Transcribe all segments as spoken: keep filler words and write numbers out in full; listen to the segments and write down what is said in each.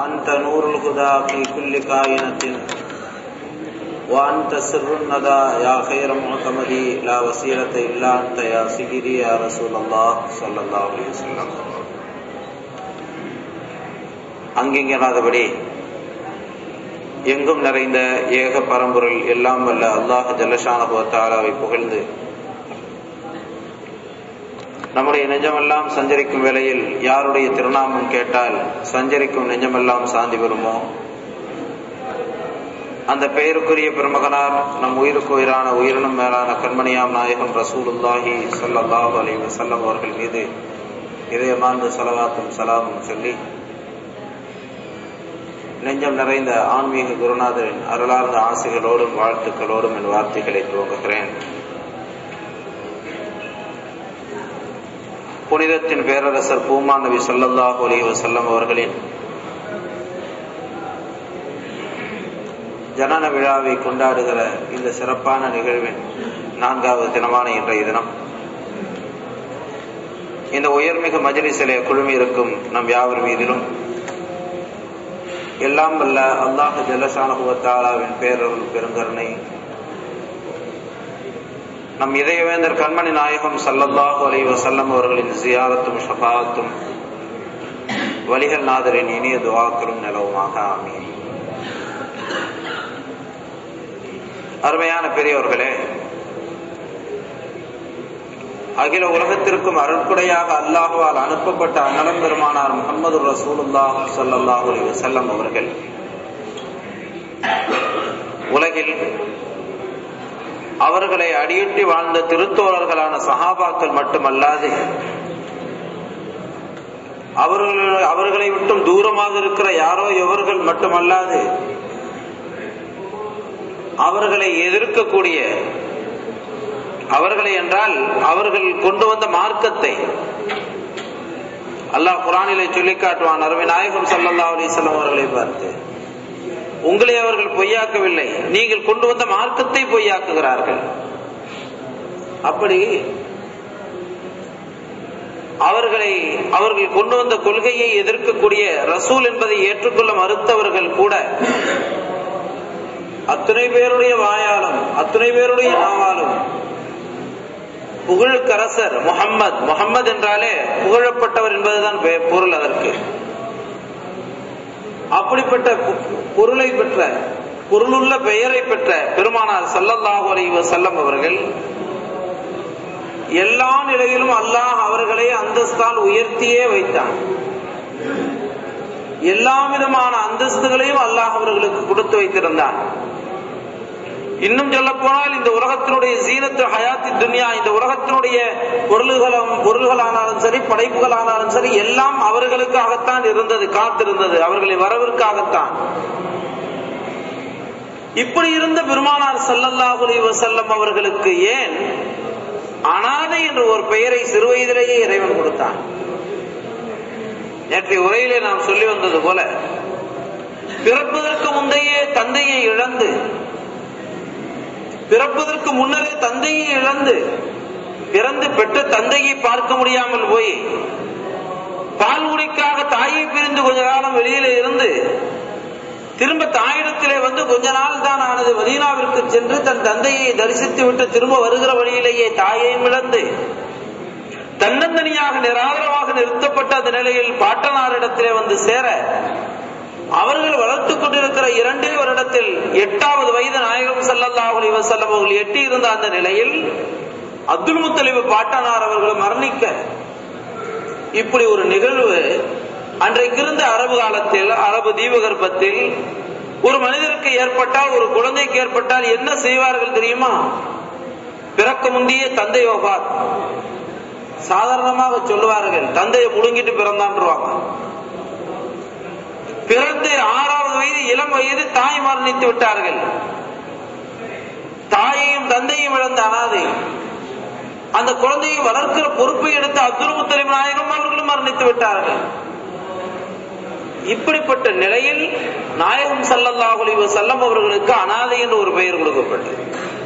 وأنت نور الهدى في كل كائنة وأنت سر الندى يا خير معتمدي لا وسيلة إلا أنت يا سيدي يا رسول الله صلى الله عليه وسلم. அங்கிங்கனாதபடி எங்கும் நிறைந்த ஏக பரம்பொருள் எல்லாம் வல்ல அல்லாஹ் ஜல்லஷானஹு வ தஆலாவை புகழ்ந்து நம்முடைய நெஞ்சமெல்லாம் சஞ்சரிக்கும் வேளையில் யாருடைய திருநாமம் கேட்டால் சஞ்சரிக்கும் நெஞ்சமெல்லாம் சாந்தி பெறுமோ அந்த பெயருக்குரிய பெருமகனார் நம் உயிருக்கு உயிரான உயிரினும் மேலான கண்மணியாம் நாயகம் ரசூலுல்லாஹி ஸல்லல்லாஹு அலைஹி வஸல்லம் அவர்கள் மீது இதயமார்ந்த ஸலவாத்தும் ஸலாமும் சொல்லி நெஞ்சம் நிறைந்த ஆன்மீக குருநாதரின் அருளார்ந்த ஆசைகளோடும் வாழ்த்துக்களோடும் என் வார்த்தைகளை துவங்குகிறேன். புனிதத்தின் பேரரசர் பூமா நபி ஸல்லல்லாஹு அலைஹி வஸல்லம் அவர்களின் ஜனன விழாவை கொண்டாடுகிற இந்த சிறப்பான நிகழ்வின் நான்காவது தினமான இன்றைய தினம் இந்த உயர்மிகு மஜ்லிஸிலே குழுமி இருக்கும் நம் யாவர் மீதிலும் எல்லாம் வல்ல அல்லாஹ் ஜல்லஷானஹு வ தஆலாவின் பேரருள் பெருங்கருணை, நம் இதயவேந்தர் கண்மணி நாயகம் ஸல்லல்லாஹு அலைஹி வஸல்லம் அவர்களின் ஜியாரத்தும் ஷஃபாஅத்தும் வலிகள் நாதரின் இனிய துஆக்களும் நிலவுமாக. ஆமீன். அருமையான பெரியவர்களே, அகில உலகத்திற்கும் அருட்குடையாக அல்லாஹ்வால் அனுப்பப்பட்ட அன்னலம் பெருமானார் முஹம்மது ரசூலுல்லாஹ் ஸல்லல்லாஹு அலைஹி வஸல்லம் அவர்கள் உலகில் அவர்களை அடியொற்றி வாழ்ந்த திருத்தோழர்களான சஹாபாக்கள் மட்டுமல்லாது அவர்கள் அவர்களை விட்டும் தூரமாக இருக்கிற யாரோ எவர்கள் மட்டுமல்லாது அவர்களை எதிர்க்கக்கூடிய, அவர்களை என்றால் அவர்கள் கொண்டு வந்த மார்க்கத்தை அல்லாஹ் குர்ஆனிலே சொல்லி காட்டுவான். அருமை நாயகம் ஸல்லல்லாஹு அலைஹி வஸல்லம் அவர்களை பார்த்து, உங்களை அவர்கள் பொய்யாக்கவில்லை, நீங்கள் கொண்டு வந்த மார்க்கத்தை பொய்யாக்குகிறார்கள். அப்படி அவர்களை அவர்கள் கொண்டு வந்த கொள்கையை எதிர்க்கக்கூடிய ரசூல் என்பதை ஏற்றுக்கொள்ள மறுத்தவர்கள் கூட அத்தனை பேருடைய வாயாலும் அத்தனை பேருடைய நாவாலும் புகழ்கரசர் முஹம்மத், முஹம்மது என்றாலே புகழப்பட்டவர் என்பதுதான் பொருள். அதற்கு அப்படிப்பட்ட பொருளை பெற்ற பொருளுள்ள பெயரை பெற்ற பெருமானார் ஸல்லல்லாஹு அலைஹி வஸல்லம் அவர்கள் எல்லா நிலையிலும் அல்லாஹ் அவர்களை அந்தஸ்தால் உயர்த்தியே வைத்தான். எல்லா விதமான அந்தஸ்துகளையும் அல்லாஹ் அவர்களுக்கு கொடுத்து வைத்திருந்தான். இன்னும் சொல்ல போனால் இந்த உலகத்தினுடைய ஜீனத்து ஹயாத்தி துன்யா, இந்த உலகத்தினுடைய பொருள்களும் பொருள்களானாலும் சரி படைப்புகளானாலும் சரி எல்லாம் அவர்களுக்காகத்தான் இருந்தது, காத்திருந்தது, அவர்களை வரவிற்காகத்தான். இப்படி இருந்த பெருமானார் ஸல்லல்லாஹு அலைஹி வஸல்லம் அவர்களுக்கு ஏன் அனாதை என்ற ஒரு பெயரை சிறுவயதிலேயே இறைவன் கொடுத்தான்? நேற்றைய உரையிலே நாம் சொல்லி வந்தது போல, பிறப்பதற்கு முந்தையே தந்தையை இழந்து, பிறப்பதற்கு முன்னரே தந்தையை இழந்து, பிறந்து பெற்ற தந்தையை பார்க்க முடியாமல் போய் பால் குடிக்காக தாயை பிரிந்து கொஞ்ச காலம் வெளியில இருந்து திரும்ப தாயிடத்திலே வந்து கொஞ்ச நாள் தான் ஆனது மதீனாவிற்கு சென்று தன் தந்தையை தரிசித்து விட்டு திரும்ப வருகிற வழியிலேயே தாயையும் இழந்து தன்னந்தனியாக நிராதரவாக நிறுத்தப்பட்ட அந்த நிலையில் பாட்டனாரிடத்திலே வந்து சேர, அவர்கள் வளர்த்துக் கொண்டிருக்கிற இரண்டே வருடத்தில் எட்டாவது வயது நாயகம் ஸல்லல்லாஹு அலைஹி வஸல்லம் அவர்கள் எட்டி இருந்த அந்த நிலையில் அப்துல் முத்தலிப் பாட்டனார் அவர்கள் மரணிக்க, இப்படி ஒரு நிகழ்வு அன்றைக்கு இருந்த அரபு காலத்தில், அரபு தீபகற்பத்தில் ஒரு மனிதருக்கு ஏற்பட்டால், ஒரு குழந்தைக்கு ஏற்பட்டால் என்ன செய்வார்கள் தெரியுமா? பிறக்க முந்தைய தந்தை வஃபாத். சாதாரணமாக சொல்லுவார்கள், தந்தையை முழுங்கிட்டு பிறந்தான்வாங்க. பிறந்து ஆறாவது வயது இளம் வயது தாய் மரணித்து விட்டார்கள். தாயையும் தந்தையும் இழந்த அனாதை. அந்த குழந்தையை வளர்க்கிற பொறுப்பை எடுத்த அப்துல் முத்தலிப் நாயகம் அவர்களும் மரணித்து விட்டார்கள். இப்படிப்பட்ட நிலையில் நாயகம் ஸல்லல்லாஹு அலைஹி வஸல்லம் அவர்களுக்கு அனாதை என்று ஒரு பெயர் கொடுக்கப்பட்டது.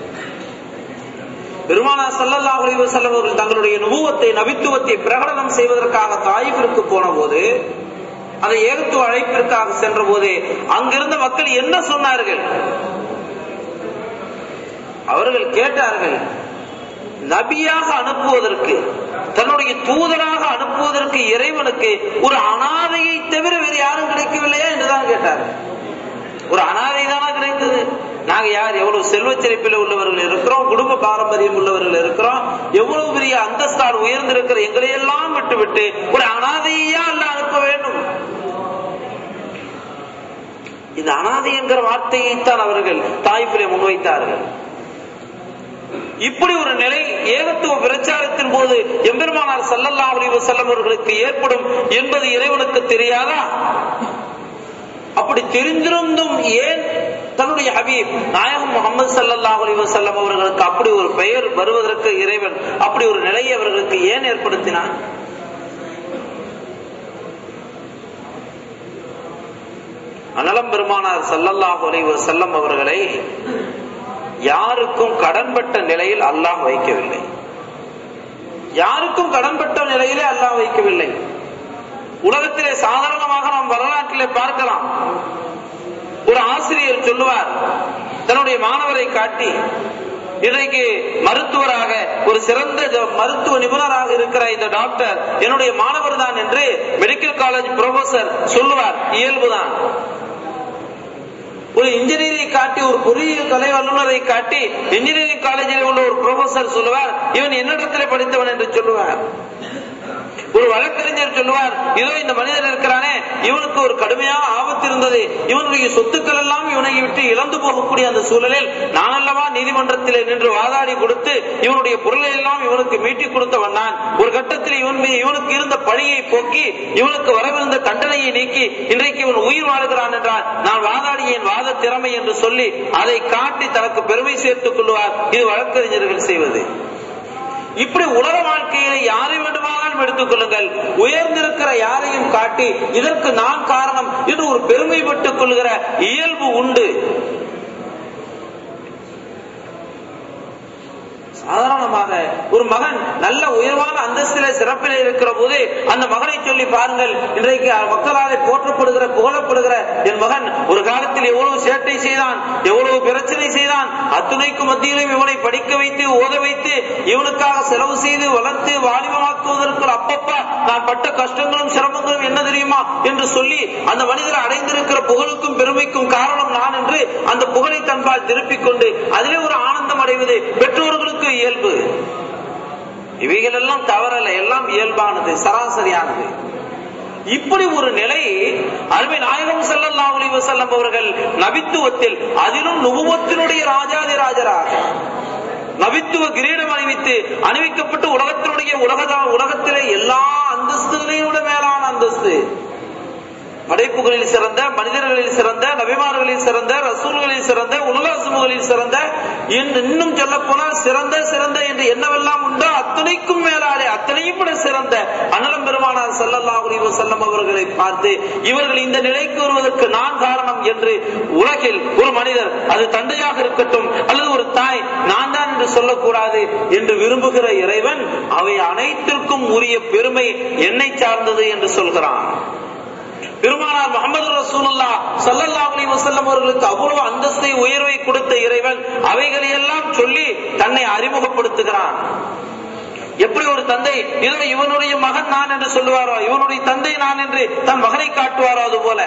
பெருமானார் ஸல்லல்லாஹு அலைஹி வஸல்லம் அவர்கள் தங்களுடைய நுபுவத்தை, நபித்துவத்தை பிரகடனம் செய்வதற்காக தாயிஃபிற்கு போன போது அந்த ஏகத்துவ அழைப்பிற்காக சென்ற போது அங்கிருந்த மக்கள் என்ன சொன்னார்கள்? அவர்கள் கேட்டார்கள், நபியாக அனுப்புவதற்கு, தன்னுடைய தூதராக அனுப்புவதற்கு இறைவனுக்கு ஒரு அனாதையை தவிர வேறு யாரும் கிடைக்கவில்லையா என்றுதான் கேட்டார்கள். ஒரு அனாதை தானா கிடைத்தது? நாங்க யார், எவ்வளவு செல்வ செழிப்பில் உள்ளவர்கள் இருக்கிறோம், குடும்ப பாரம்பரியம் உள்ளவர்கள் இருக்கிறோம், எவ்வளவு பெரிய அந்தஸ்தால் உயர்ந்திருக்கிற எங்களையெல்லாம் விட்டுவிட்டு ஒரு அனாதையா அல்ல அனுப்ப வேண்டும்? இந்த அனாதை என்கிற வார்த்தையைத்தான் அவர்கள் தாய்ப்பிலே முன்வைத்தார்கள். இப்படி ஒரு நிலை ஏகத்துவ பிரச்சாரத்தின் போது எம்பெருமானார் ஸல்லல்லாஹு அலைஹி வஸல்லம் அவர்களுக்கு ஏற்படும் என்பது இறைவனுக்கு தெரியாதா? அப்படி தெரிந்திருந்தும் ஏன் தன்னுடைய ஹபீப் நாயகம் முஹம்மது ஸல்லல்லாஹு அலைஹி வஸல்லம் அவர்களுக்கு அப்படி ஒரு பெயர் வருவதற்கு இறைவன் அப்படி ஒரு நிலையை அவர்களுக்கு ஏன் ஏற்படுத்தினான்? அனலம் பெருமானார் ஸல்லல்லாஹு அலைஹி வஸல்லம் அவர்களை யாருக்கும் கடன்பட்ட நிலையில் அல்லாஹ் வைக்கவில்லை. யாருக்கும் கடன்பட்ட நிலையிலே அல்லாஹ் வைக்கவில்லை. உலகத்திலே சாதாரணமாக நாம் வரலாற்றிலே பார்க்கலாம். ஒரு ஆசிரியர் சொல்லுவார், தன்னுடைய மாணவரை காட்டி, இன்றைக்கு மருத்துவராக ஒரு சிறந்த மருத்துவ நிபுணராக இருக்கிற இந்த டாக்டர் என்னுடைய மாணவர் தான் என்று மெடிக்கல் காலேஜ் ப்ரொஃபசர் சொல்லுவார். இயல்புதான். ஒரு இன்ஜினியரை காட்டி, ஒரு பொறியியல் கலை வல்லுநரை காட்டி இன்ஜினியரிங் காலேஜில் உள்ள ஒரு ப்ரொஃபசர் சொல்லுவார், இவன் என்னிடத்திலே படித்தவன் என்று சொல்லுவார். ஒரு வழக்கறிஞர் சொல்லுவார், இதோ இந்த மனிதன் இருக்கிறானே, இவனுக்கு ஒரு கடுமையான ஆபத்து இருந்தது, இவனுடைய சொத்துக்கள் எல்லாம் இவனை விட்டு இழந்து போகக்கூடிய அந்த சூழலில் நான் அல்லவா நீதிமன்றத்தில் நின்று வாதாடி கொடுத்து இவனுடைய பொருளை எல்லாம் இவனுக்கு மீட்டி கொடுத்தவன் நான். ஒரு கட்டத்தில் இவன் இவனுக்கு இருந்த பழியை போக்கி இவனுக்கு வரவிருந்த தண்டனையை நீக்கி இன்றைக்கு இவன் உயிர் வாழ்கிறான் என்றால் நான் வாதாடிய என் வாத திறமை என்று சொல்லி அதை காட்டி தனக்கு பெருமை சேர்த்துக் கொள்வார். இது வழக்கறிஞர்கள் செய்வது. இப்படி உலக வாழ்க்கையில யாரை வேண்டுமானாலும் எடுத்துக் கொள்ளுங்கள், உயர்ந்திருக்கிற யாரையும் காட்டி இதற்கு நான் காரணம் என்று ஒரு பெருமைப்பட்டுக் கொள்கிற இயல்பு உண்டு. சாதாரணமாக ஒரு மகன் நல்ல உயர்வான அந்தஸ்திலே சிறப்பிலே இருக்கிற போது அந்த மகனை சொல்லி பாருங்கள், இன்றைக்கு மக்களாலே போற்றப்படுகிற புகழப்படுகிற என் மகன் ஒரு காலத்தில் எவ்வளவு சேட்டை செய்தான், எவ்வளவு பிரச்சனை செய்தான், அத்துணைக்கு மத்தியிலும் இவனை படிக்க வைத்து ஓத வைத்து இவனுக்காக செலவு செய்து வளர்த்து வாலிபமாக்குவதற்கு அப்பப்பா நான் பட்ட கஷ்டங்களும் சிரமங்களும் என்ன தெரியுமா என்று சொல்லி அந்த மனிதர் அடைந்திருக்கிற புகழுக்கும் பெருமைக்கும் காரணம் நான் என்று அந்த புகழை தன்பால் திருப்பிக் கொண்டு அதிலே ஒரு ஆனந்தம் அடைவது பெற்றோர்களுக்கு இயல்பு. இவைகள் எல்லாம் தவறல்ல, எல்லாம் இயல்பானது, சராசரியானது. இப்படி ஒரு நிலை அருமை நாயகம் ஸல்லல்லாஹு அலைஹி வஸல்லம் அவர்கள் நபித்துவத்தில், அதிலும் நுபுவத்தினுடைய ராஜாதி ராஜராக நபித்துவ கிரீடம் அணிவித்து அணிவிக்கப்பட்டு உலகத்தினுடைய உலக உலகத்திலே எல்லா அந்தஸ்துகளையும் விட மேலான அந்தஸ்து, படைப்புகளில் சிறந்த, மனிதர்களில் சிறந்த, நபிமார்களில் சிறந்த, ரசூல்களில் சிறந்த, உலகசுமுகளில் சிறந்த, இன்னும் சொல்ல போனால் சிறந்த சிறந்த என்று என்னவெல்லாம் உண்டோ அத்தனைக்கும் மேலாலே அத்தனையும் விட சிறந்த அனலம் பெருமானார் ஸல்லல்லாஹு அலைஹி வஸல்லம் அவர்களை பார்த்து இவர்கள் இந்த நிலைக்கு வருவதற்கு நான் காரணம் என்று உலகில் ஒரு மனிதர், அது தந்தையாக இருக்கட்டும் அல்லது ஒரு தாய், நான் தான் என்று சொல்லக்கூடாது என்று விரும்புகிற இறைவன் அவை அனைத்திற்கும் உரிய பெருமை என்னை சார்ந்தது என்று சொல்கிறான். பெருமானார் முஹம்மது ரசூலுல்லாஹ் ஸல்லல்லாஹு அலைஹி வஸல்லம் அவர்களுக்கு அவ்வளவு அந்தஸ்தை உயர்வை கொடுத்த இறைவன் அவைகளை எல்லாம் சொல்லி தன்னை அறிமுகப்படுத்துகிறான். எப்படி ஒரு தந்தை இதோ இவனுடைய மகன் நான் என்று சொல்லுவாரோ, இவனுடைய தந்தை நான் என்று தன் மகனை காட்டுவாரோ, அது போல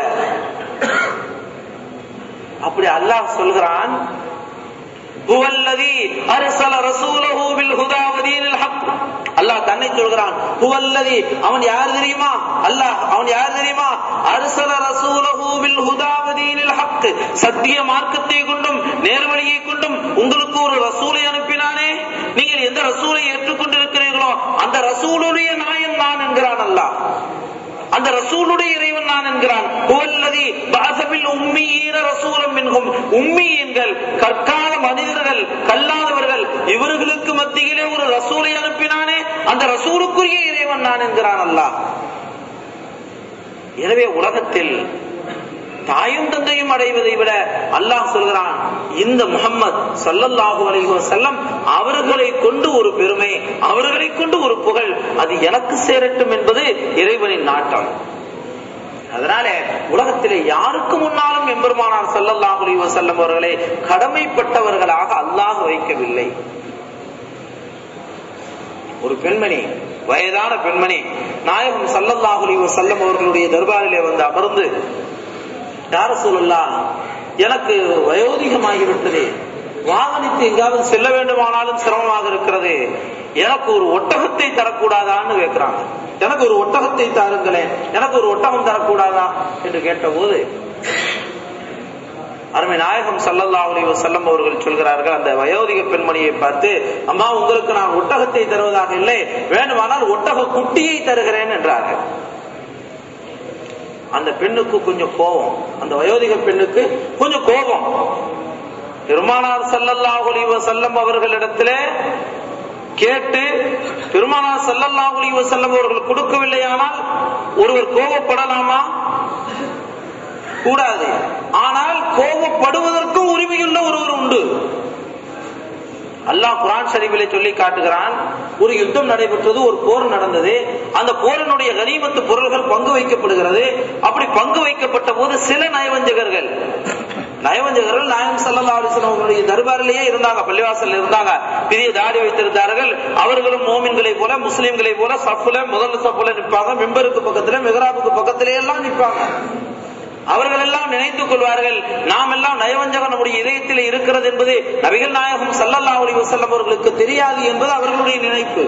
அப்படி அல்லாஹ் சொல்கிறான், ஹுவல்லதி அர்ஸல ரசூலஹு பில் ஹுதா வ தீனில் ஹக். அல்லாஹ் தன்னை சொல்கிறான், ஹுவல்லதி, அவன் யார் தெரியுமா? அல்லாஹ் அவன் யார் தெரியுமா? அர்ஸல ரசூலஹு பில் ஹுதா வ தீனில் ஹக், சத்திய மார்க்கத்தை கொண்டும் நேர்வழியை கொண்டும் உங்களுக்கு ஒரு ரசூலை அனுப்பினானே. நீங்கள் எந்த ரசூலை ஏற்றுக்கொண்டிருக்கிறீர்களோ அந்த ரசூலுடைய நாயன் நான் என்கிறான் அல்லாஹ். அந்த ரசூலுடைய இறைவன் நான் என்கிறான். ஹுவல்லதி பஅஸபில் உம்மீன ரசூலம் மின்ஹும், உம்மீன்கள் கற்காத மனிதர்கள், கல்லாதவர்கள், இவர்களுக்கு மத்தியிலே ஒரு ரசூலை அனுப்பினானே, அந்த ரசூலுக்குரிய இறைவன் நான் என்கிறான் அல்லாஹ். எனவே உலகத்தில் தாயும் தந்தையும் அடைவதை விட அல்லாஹ் சொல்கிறான், இந்த முஹம்மது ஸல்லல்லாஹு அலைஹி வஸல்லம் அவர்களை கொண்டு ஒரு பெருமை, அவர்களை கொண்டு ஒரு புகழ், அது எனக்கு சேரட்டும் என்பது இறைவனின் நாட்டம். அதனாலே உலகத்திலே யாருக்கு முன்னாலும் எம்பெருமானார் ஸல்லல்லாஹு அலைஹி வஸல்லம் அவர்களை கடமைப்பட்டவர்களாக அல்லாஹ் வைக்கவில்லை. ஒரு பெண்மணி, வயதான பெண்மணி நாயகம் ஸல்லல்லாஹு அலைஹி வஸல்லம் அவர்களுடைய தர்பாரிலே வந்து அமர்ந்து, யா ரசூலல்லாஹ், எனக்கு வயோதிகமாகிவிட்டது, வாகனத்தை எங்காவது செல்ல வேண்டுமானாலும் சிரமமாக இருக்கிறது, எனக்கு ஒரு ஒட்டகத்தை தரக்கூடாதான்னு கேட்கிறாங்க. எனக்கு ஒரு ஒட்டகத்தை தாருங்களேன், எனக்கு ஒரு ஒட்டகம் தரக்கூடாதா என்று கேட்ட போது அருமை நாயகம் ஸல்லல்லாஹு அலைஹி வஸல்லம் அவர்கள் சொல்கிறார்கள், அந்த வயோதிக பெண்மணியை பார்த்து, அம்மா, உங்களுக்கு நான் ஒட்டகத்தை தருவதாக இல்லை, வேண்டுமானால் ஒட்டக குட்டியை தருகிறேன் என்றார்கள். அந்த பெண்ணுக்கு கொஞ்சம் கோபம், அந்த வயோதிக பெண்ணுக்கு கொஞ்சம் கோபம். பெருமானார் ஸல்லல்லாஹு அலைஹி வஸல்லம் அவர்களிடத்திலே கேட்டு பெருமானார் ஸல்லல்லாஹு அலைஹி வஸல்லம் அவர்கள் கொடுக்கவில்லையானால் ஒருவர் கோபப்படலாமா? கூடாது. ஆனால் கோபப்படுவதற்கும் உரிமையுள்ள ஒருவர் உண்டு. அல்லாஹ் குர்ஆன் ஷரீஃபிலே சொல்லி காட்டுகிறான், ஒரு யுத்தம் நடைபெற்றது, ஒரு போர் நடந்தது. அந்த போரினுடைய கனிமத்து பொருள்கள் பங்கு வைக்கப்படுகிறது. அப்படி பங்கு வைக்கப்பட்ட போது சில நயவஞ்சகர்கள் நயவஞ்சகர்கள் நாயகம் ஸல்லல்லாஹு அலைஹி வஸல்லம் அவர்களுடைய தர்பாரிலேயே இருந்தாங்க, பள்ளிவாசல் இருந்தாங்க, பெரிய தாடி வைத்திருந்தார்கள். அவர்களும் மோமின்களை போல முஸ்லிம்களை போல சஃப்ல முதல் சஃப்ல நிற்பாங்க, மிம்பருக்கு பக்கத்துல மிஹ்ராபுக்கு பக்கத்திலே எல்லாம் நிற்பாங்க. அவர்கள் எல்லாம் நினைத்துக் கொள்வார்கள், நாம் எல்லாம் நயவஞ்சகம் நம்முடைய இதயத்தில் இருக்கிறது என்பது நபிகள் நாயகம் ஸல்லல்லாஹு அலைஹி வஸல்லம் அவர்களுக்கு தெரியாது என்பது அவர்களுடைய நினைப்பு.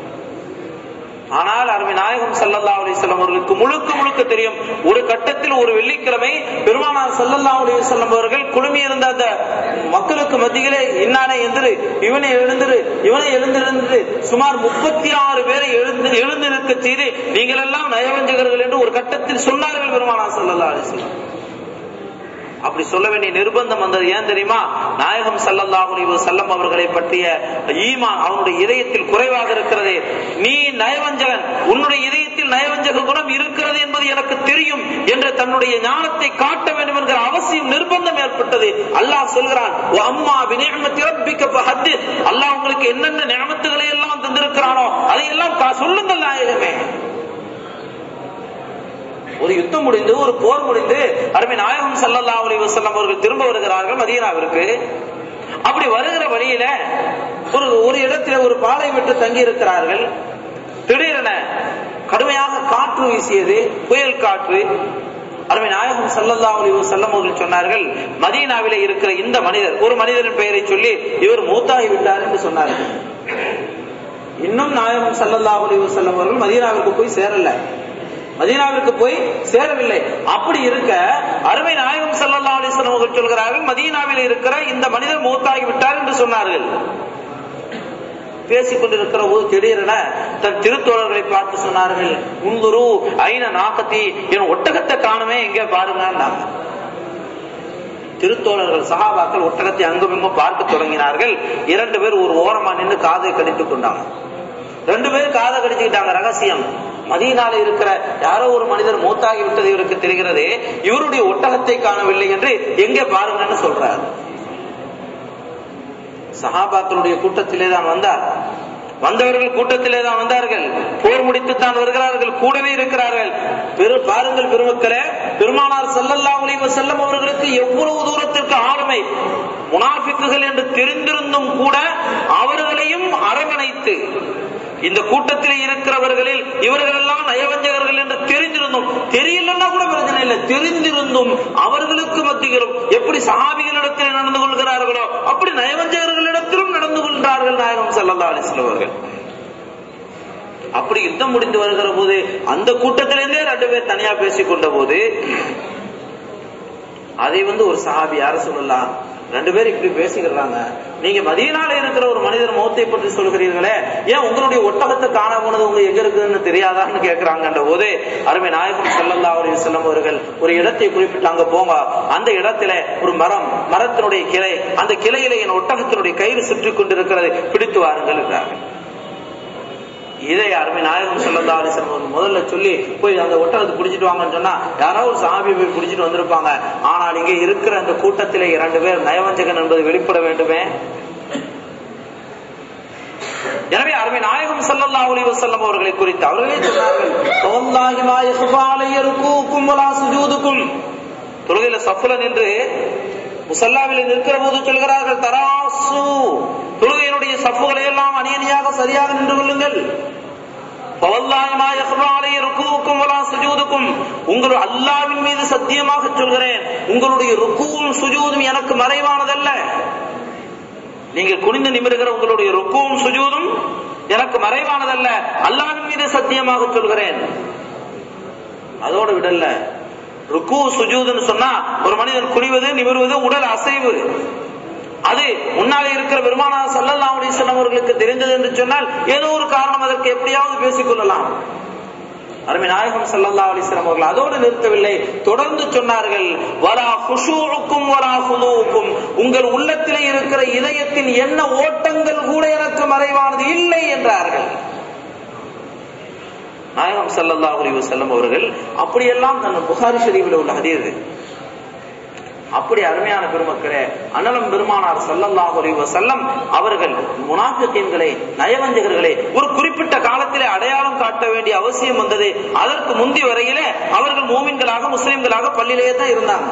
ஆனால் அருமை நாயகம் ஸல்லல்லாஹு அலைஹி வஸல்லம் அவர்களுக்கு முழுக்க முழுக்க தெரியும். ஒரு கட்டத்தில் ஒரு வெள்ளிக்கிழமை பெருமானார் ஸல்லல்லாஹு அலைஹி வஸல்லம் அவர்கள் குழுமி இருந்த அந்த மக்களுக்கு மத்தியிலே, இன்னானே எந்திரு, இவனை எழுந்திரு, இவனை எழுந்திருந்து சுமார் முப்பத்தி ஆறு பேரை எழுந்து எழுந்து நிற்க செய்து, நீங்கள் எல்லாம் நயவஞ்சகர்கள் என்று ஒரு கட்டத்தில் சொன்னார்கள் பெருமானார் ஸல்லல்லாஹு அலைஹி வஸல்லம். அப்படி சொல்ல வேண்டிய நிர்பந்தம் வந்தது. ஏன் தெரியுமா? நாயகம் ஸல்லல்லாஹு அலைஹி வஸல்லம் அவர்களை பற்றிய ஈமான் அவனுடைய இதயத்தில் குறைவாக இருக்கிறது. நீ நயவஞ்சகன், உன்னுடைய இதயத்தில் நயவஞ்சக குணம் இருக்கிறது என்பது எனக்கு தெரியும் என்று தன்னுடைய ஞானத்தை காட்ட வேண்டும் என்கிற அவசியம், நிர்பந்தம் ஏற்பட்டது. அல்லாஹ் சொல்கிறான், அம்மா பிநிஅமத்தி ரப்பிக ஃபஹத்திஸ், அல்லாஹ் உங்களுக்கு என்னென்ன நிஅமத்துகளை எல்லாம் தந்திருக்கிறானோ அதையெல்லாம் சொல்லுங்கள் நாயகமே. ஒரு யுத்தம் முடிந்து, ஒரு போர் முடிந்து அருமை நாயகம் ஸல்லல்லாஹு அலைஹி வஸல்லம் அவர்கள் திரும்ப வருகிறார்கள் மதீனாவிற்கு. அப்படி வருகிற வழியில ஒரு ஒரு இடத்துல ஒரு பாலை விட்டு தங்கி இருக்கிறார்கள். திடீரென கடுமையாக காற்று வீசியது, புயல் காற்று. அருமை நாயகம் ஸல்லல்லாஹு அலைஹி வஸல்லம் அவர்கள் சொன்னார்கள், மதீனாவிலே இருக்கிற இந்த மனிதர், ஒரு மனிதரின் பெயரை சொல்லி, இவர் மூத்தாகி விட்டார் என்று சொன்னார்கள். இன்னும் நாயகம் ஸல்லல்லாஹு அலைஹி வஸல்லம் அவர்கள் மதீனாவிற்கு போய் சேரல, மதீனாவிற்கு போய் சேரவில்லை. அப்படி இருக்க அருமை நாயகம் ஸல்லல்லாஹு அலைஹி வஸல்லம் அவர்கள் சொல்கிறார்கள், மதீனாவில் இருக்கிற இந்த மனிதர் மூத்தாகி விட்டார் என்று சொன்னார்கள். பேசிக் கொண்டிருக்கிற போது திடீரென தன் திருத்தோழர்களை பார்த்து சொன்னார்கள், உன்குரு ஐன நாகத்தி, என் ஒட்டகத்தை காணுமே, எங்கே பாருங்க. திருத்தோழர்கள் சஹாபாக்கள் ஒட்டகத்தை அங்கும் இங்கும் பார்க்க தொடங்கினார்கள். இரண்டு பேர் ஒரு ஓரமா நின்று காதை கடித்துக் கொண்டாங்க. ரெண்டு பேரும் காதை கடிச்சுக்கிட்டாங்க. ரகசியம், மதீனால இருக்கிற யாரோ ஒரு மனிதர் மூத்தாகி விட்டது இவருக்கு தெரிகிறது, இவருடைய ஒட்டகத்தை காணவில்லை என்று எங்கே பாருங்கன்னு சொல்றார். சஹாபாக்களுடைய கூட்டத்திலே தான் வந்தார். வந்தவர்கள் கூட்டத்திலே தான் வந்தார்கள். போர் முடித்து தான் வருகிறார்கள், கூடவே இருக்கிறார்கள். பெரு பாருங்கள் பெருமக்களே, பெருமானார் ஸல்லல்லாஹு அலைஹி வஸல்லம் அவர்களுக்கு எவ்வளவு தூரத்திற்கு ஆளுமை. முனாஃபிக்குகள் என்று தெரிந்திருந்தும் கூட அவர்களையும் அரவணைத்து, இந்த கூட்டத்தில் இருக்கிறவர்களில் இவர்கள் எல்லாம் நயவஞ்சகர்கள் என்று தெரிந்திருந்தும், தெரியலன்னா கூட பிரச்சனை இல்லை, தெரிந்திருந்தும் அவர்களுக்கு மத்தியிலும் எப்படி சஹாபிகளிடத்தில் நடந்து கொள்கிறார்களோ அப்படி நயவஞ்சகர்களிடத்திலும் நடந்து கொள்கிறார்கள் நாயகம் ஸல்லல்லாஹு அலைஹி வஸல்லம் அவர்கள். அப்படி யுத்தம் முடிந்து வருகிற போது அந்த கூட்டத்திலிருந்தே ரெண்டு பேர் தனியா பேசிக் கொண்ட போது அதை வந்து ஒரு சஹாபி, யார சொல்லலாம், ரெண்டு பேரும் இப்படி பேசிக்கிறாங்க, நீங்க மதீனால இருக்கிற ஒரு மனிதர் மௌத்தை பற்றி சொல்கிறீர்களே, ஏன் உங்களுடைய ஒட்டகத்தை காண போனது உங்க எங்க இருக்குன்னு தெரியாதான்னு கேட்கிறாங்கன்ற போது அருமை நாயகம் ஸல்லல்லாஹு அலைஹி வஸல்லம் அவர்கள் ஒரு இடத்தை குறிப்பிட்டு, அங்க போங்க, அந்த இடத்துல ஒரு மரம், மரத்தினுடைய கிளை, அந்த கிளையில என் ஒட்டகத்தினுடைய கயிறு சுற்றி கொண்டிருக்கிறது, பிடித்து வாருங்கள் என்றார்கள். இதை அருமை நாயகம் ஸல்லல்லாஹு அலைஹி வஸல்லம் முதல்ல சொல்லி போய் அந்த ஒட்டகத்தை பிடிச்சிட்டு வாங்கன்னு சொன்னா யாராவது ஒரு சஹாபி போய் பிடிச்சிட்டு வந்திருப்பாங்க. ஆனால் இங்கே இருக்கிற அந்த கூட்டத்திலே இரண்டு பேர் நயவஞ்சகன் என்பது வெளிப்பட வேண்டுமே. எனவே அருமை நாயகம் ஸல்லல்லாஹு அலைஹி வஸல்லம் அவர்களை குறித்து அவர்களே சொன்னார்கள், வல்லாஹி மா யக்ஃபா அலைய ருகூக்கும் வலா சுஜூதுக்கும். தொழுகையில சஃப்ல நின்று முஸல்லாவிலே நிற்கிற போது சொல்கிறார்கள், தராசு, தொழுகையினுடைய சஃப்களை எல்லாம் அணியணியாக சரியாக நின்று கொள்ளுங்கள். உங்கள் அல்லாஹ்வின் மீது சத்தியமாக சொல்கிறேன், உங்களுடைய ருக்குவும் சுஜூதும் எனக்கு மறைவானதல்ல. நீங்கள் குனிந்து நிமிருகிற உங்களுடைய ருக்குவும் சுஜூதும் எனக்கு மறைவானதல்ல, அல்லாஹ்வின் மீது சத்தியமாக சொல்கிறேன். அதோடு விடல, ருக்கு சுஜூதுன்னு சொன்னா ஒரு மனிதன் குனிவது நிமிருவது உடல் அசைவு. அது முன்னாலே இருக்கிற பெருமானார் ஸல்லல்லாஹு அலைஹி வஸல்லம் அவர்களுக்கு தெரிந்தது என்று சொன்னால் ஏதோ ஒரு காரணம் அதற்கு எப்படியாவது பேசிக் கொள்ளலாம். அருமை நாயகம் ஸல்லல்லாஹு அலைஹி வஸல்லம் அவர்கள் அதோடு நிறுத்தவில்லை, தொடர்ந்து சொன்னார்கள், வலா குஷூஉக்கும் வலா குதூஉக்கும், உங்கள் உள்ளத்திலே இருக்கிற இதயத்தின் என்ன ஓட்டங்கள் கூட எனக்கு மறைவானது இல்லை என்றார்கள். நாயகம் ஸல்லல்லாஹு அலைஹி வஸல்லம் அவர்கள் அப்படியெல்லாம் தன் புகாரி ஷரீஃபில் உள்ள ஹதீஸ். அப்படி அருமையான பெருமக்களே, அண்ணலம் பெருமானார் ஸல்லல்லாஹு அலைஹி வஸல்லம் அவர்கள் முனாஃபிகீன்களை, நயவஞ்சகர்களை ஒரு குறிப்பிட்ட காலத்திலே அடையாளம் காட்ட வேண்டிய அவசியம் வந்தது. அதற்கு முந்தி வரையிலே அவர்கள் மூமின்களாக முஸ்லிம்களாக பள்ளியிலேயே தான் இருந்தாங்க.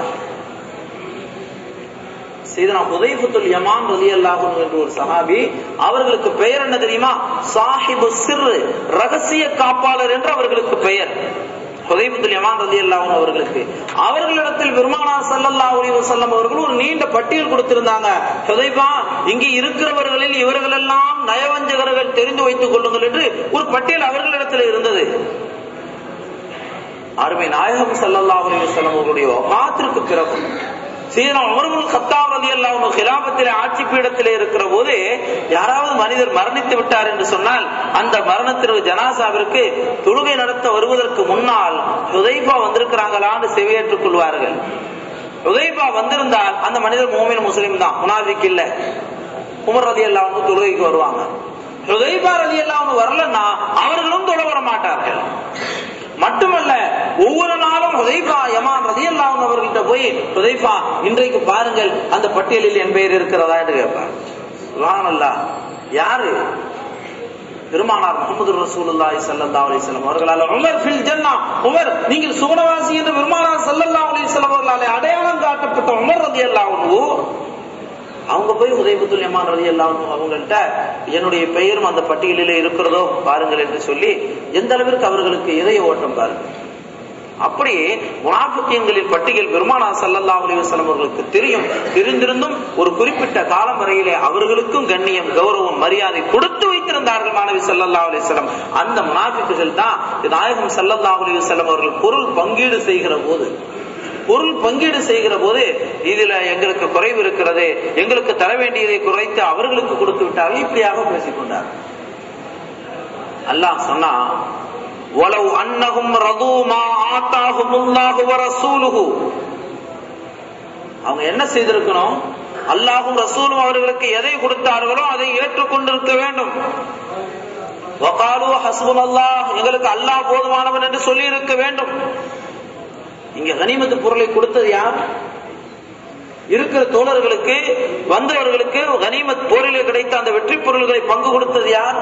சையதுனா ஹுதைஃபத்துல் யமான் ரலியல்லாஹு அன்ஹு என்ற ஒரு சஹாபி, அவர்களுக்கு பெயர் என்ன தெரியுமா? சாஹிபு சிர், ரகசிய காப்பாளர் என்று அவர்களுக்கு பெயர். ஹுதைஃபத்துல் யமான் ரலியல்லாஹு அன்ஹு அவர்களுக்கு அவர்களிடத்தில் பெருமானார் ஸல்லல்லாஹு அலைஹி வஸல்லம் அவர்கள் ஒரு நீண்ட பட்டியல் கொடுத்திருந்தாங்க. ஹுதைஃபா, இங்கே இருக்கிறவர்களில் இவர்கள் எல்லாம் நயவஞ்சகர்கள், தெரிந்து வைத்துக் கொள்ளுங்கள் என்று ஒரு பட்டியல் அவர்களிடத்தில் இருந்தது. அருமை நாயகம் ஸல்லல்லாஹு அலைஹி வஸல்லம் அவர்களுடைய வஃபாத்திற்கு பிறகு சீனா உமர் இப்னு கத்தாப் ரலியல்லாஹு அன்ஹு கிலாபத்திலே ஆட்சி பீடத்திலே இருக்கிற போது யாராவது மனிதர் மரணித்து விட்டார் என்று சொன்னால் அந்த மரணத்திற்கு ஜனாசாவிற்கு தொழுகை நடத்த வருவதற்கு முன்னால் ஹுதைஃபா வந்திருக்கிறாங்களான்னு செவியேற்றுக் கொள்வார்கள். ஹுதைஃபா வந்திருந்தால் அந்த மனிதர் மூமின் முஸ்லிம் தான், முனாஃபிக் இல்ல. உமர் ரலியல்லாஹு அன்ஹு தொழுகைக்கு வருவாங்க. ஹுதைஃபா ரலியல்லாஹு அன்ஹு வரலன்னா அவர்களும் தொழ வர மாட்டார்கள். மட்டுமல்ல, ஒவ்வொரு நாளும் ஹுதைஃபா யமான் ரலியல்லாஹு அன்ஹு அவர்கிட்ட போய், ஹுதைஃபா, இன்றைக்கு பாருங்கள் அந்த பட்டியலில் என் பெயர் இருக்கிறதா என்று கேட்பார். சுப்ஹானல்லாஹ். யாரு? பெருமானார் முஹம்மது ரசூலுல்லாஹி ஸல்லல்லாஹு அலைஹி வஸல்லம் அவர்களால் உமர் ஃபில் ஜன்னா, உமர் நீங்கள் சுவனவாசி என்று பெருமானார் ஸல்லல்லாஹு அலைஹி வஸல்லம் அவர்களால் அடையாளம் காட்டப்பட்ட உமர் ரலியல்லாஹு அன்ஹு அவங்க போய் ஹுதைஃபத்துல் யமான் ரலியல்லாஹு அன்ஹு அவங்கள்ட்ட என்னுடைய பெயரும் அந்த பட்டியலிலே இருக்கிறதோ பாருங்கள் என்று சொல்லி எந்த அளவிற்கு அவர்களுக்கு இதய ஓட்டம் பாருங்கள். அப்படி முனாஃபிகீன்களின் பட்டியல் பெருமானார் ஸல்லல்லாஹு அலைஹி வஸல்லம் அவர்களுக்கு தெரியும். தெரிந்திருந்தும் ஒரு குறிப்பிட்ட காலம் வரையிலே அவர்களுக்கும் கண்ணியம், கௌரவம், மரியாதை கொடுத்து வைத்திருந்தார்கள் மாணவி ஸல்லல்லாஹு அலைஹி வஸல்லம். அந்த முனாஃபிக்குகள் தான் நாயகம் ஸல்லல்லாஹு அலைஹி வஸல்லம் அவர்கள் பொருள் பங்கீடு செய்கிற போது பொருள் பங்கீடு செய்கிற போது இதுல எங்களுக்கு குறைவு இருக்கிறது, எங்களுக்கு தர வேண்டியதை குறைத்து அவர்களுக்கு கொடுத்து விட்டார்கள். இப்படியாக பேசிக்கொண்டார். அல்லாஹ் சொன்னா, வலவ் அன்னஹும் ரது மா ஆதாஹுமுல்லாஹு வ ரசூலுஹு, அவங்க என்ன செய்திருக்கணும்? அல்லாஹ்வும் ரசூலும் அவர்களுக்கு எதை கொடுத்தார்களோ அதை ஏற்றுக்கொண்டிருக்க வேண்டும். வகாலு ஹஸ்புனல்லாஹ், எங்களுக்கு அல்லாஹ் போதுமானவன் என்று சொல்லி இருக்க வேண்டும். இங்க கனிமத்து பொருளை கொடுத்தது யார்? இருக்கிற தோழர்களுக்கு, வந்தவர்களுக்கு கனிமத் போரிலே கிடைத்த அந்த வெற்றி பொருள்களை பங்கு கொடுத்தது யார்?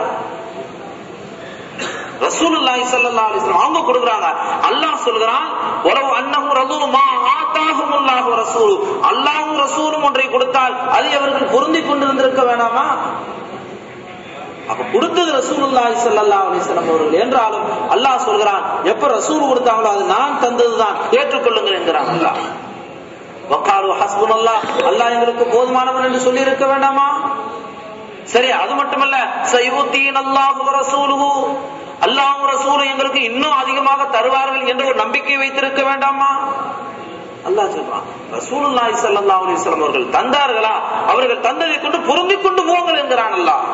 ரசூலுல்லாஹி ஸல்லல்லாஹு அலைஹி வஸல்லம் அவங்க கொடுக்கறாங்க. அல்லாஹ் சொல்றான், வலவ் அன்னஹு ரது மா ஆதாஹுமுல்லாஹு வ ரசூலு, அல்லாஹ்வும் ரசூலும் ஒன்றை கொடுத்தால் அதை அவர்கள் பொருந்திக் கொண்டிருந்திருக்க வேண்டாமா? அப்ப கொடுத்தது ரசூலுல்லாஹி ஸல்லல்லாஹு அலைஹி வஸல்லம் அவர்கள் என்றாலும் அல்லாஹ் சொல்கிறான், எப்ப ரசூல் கொடுத்தாங்களோ அது நான் தந்ததுதான், ஏற்றுக்கொள்ளுங்கள் என்கிறான் அல்லாஹ். வகாலு ஹஸ்புனல்லாஹ், அல்லாஹ் எங்களுக்கு போதுமானவன் என்று சொல்லி இருக்க வேண்டாமா? சரி, அது மட்டுமல்ல, சயுதீனல்லாஹு வ ரசூலுஹு, அல்லாஹ்வும் ரசூலும் எங்களுக்கு இன்னும் அதிகமாக தருவார்கள் என்ற ஒரு நம்பிக்கை வைத்திருக்க வேண்டாமா? அல்லாஹ் சொல்றான், ரசூலுல்லாஹி ஸல்லல்லாஹு அலைஹி வஸல்லம் அவர்கள் தந்தார்களா? அவர்கள் தந்ததை கொண்டு பொருந்திக் கொண்டு போங்கள் என்கிறான் அல்லாஹ்.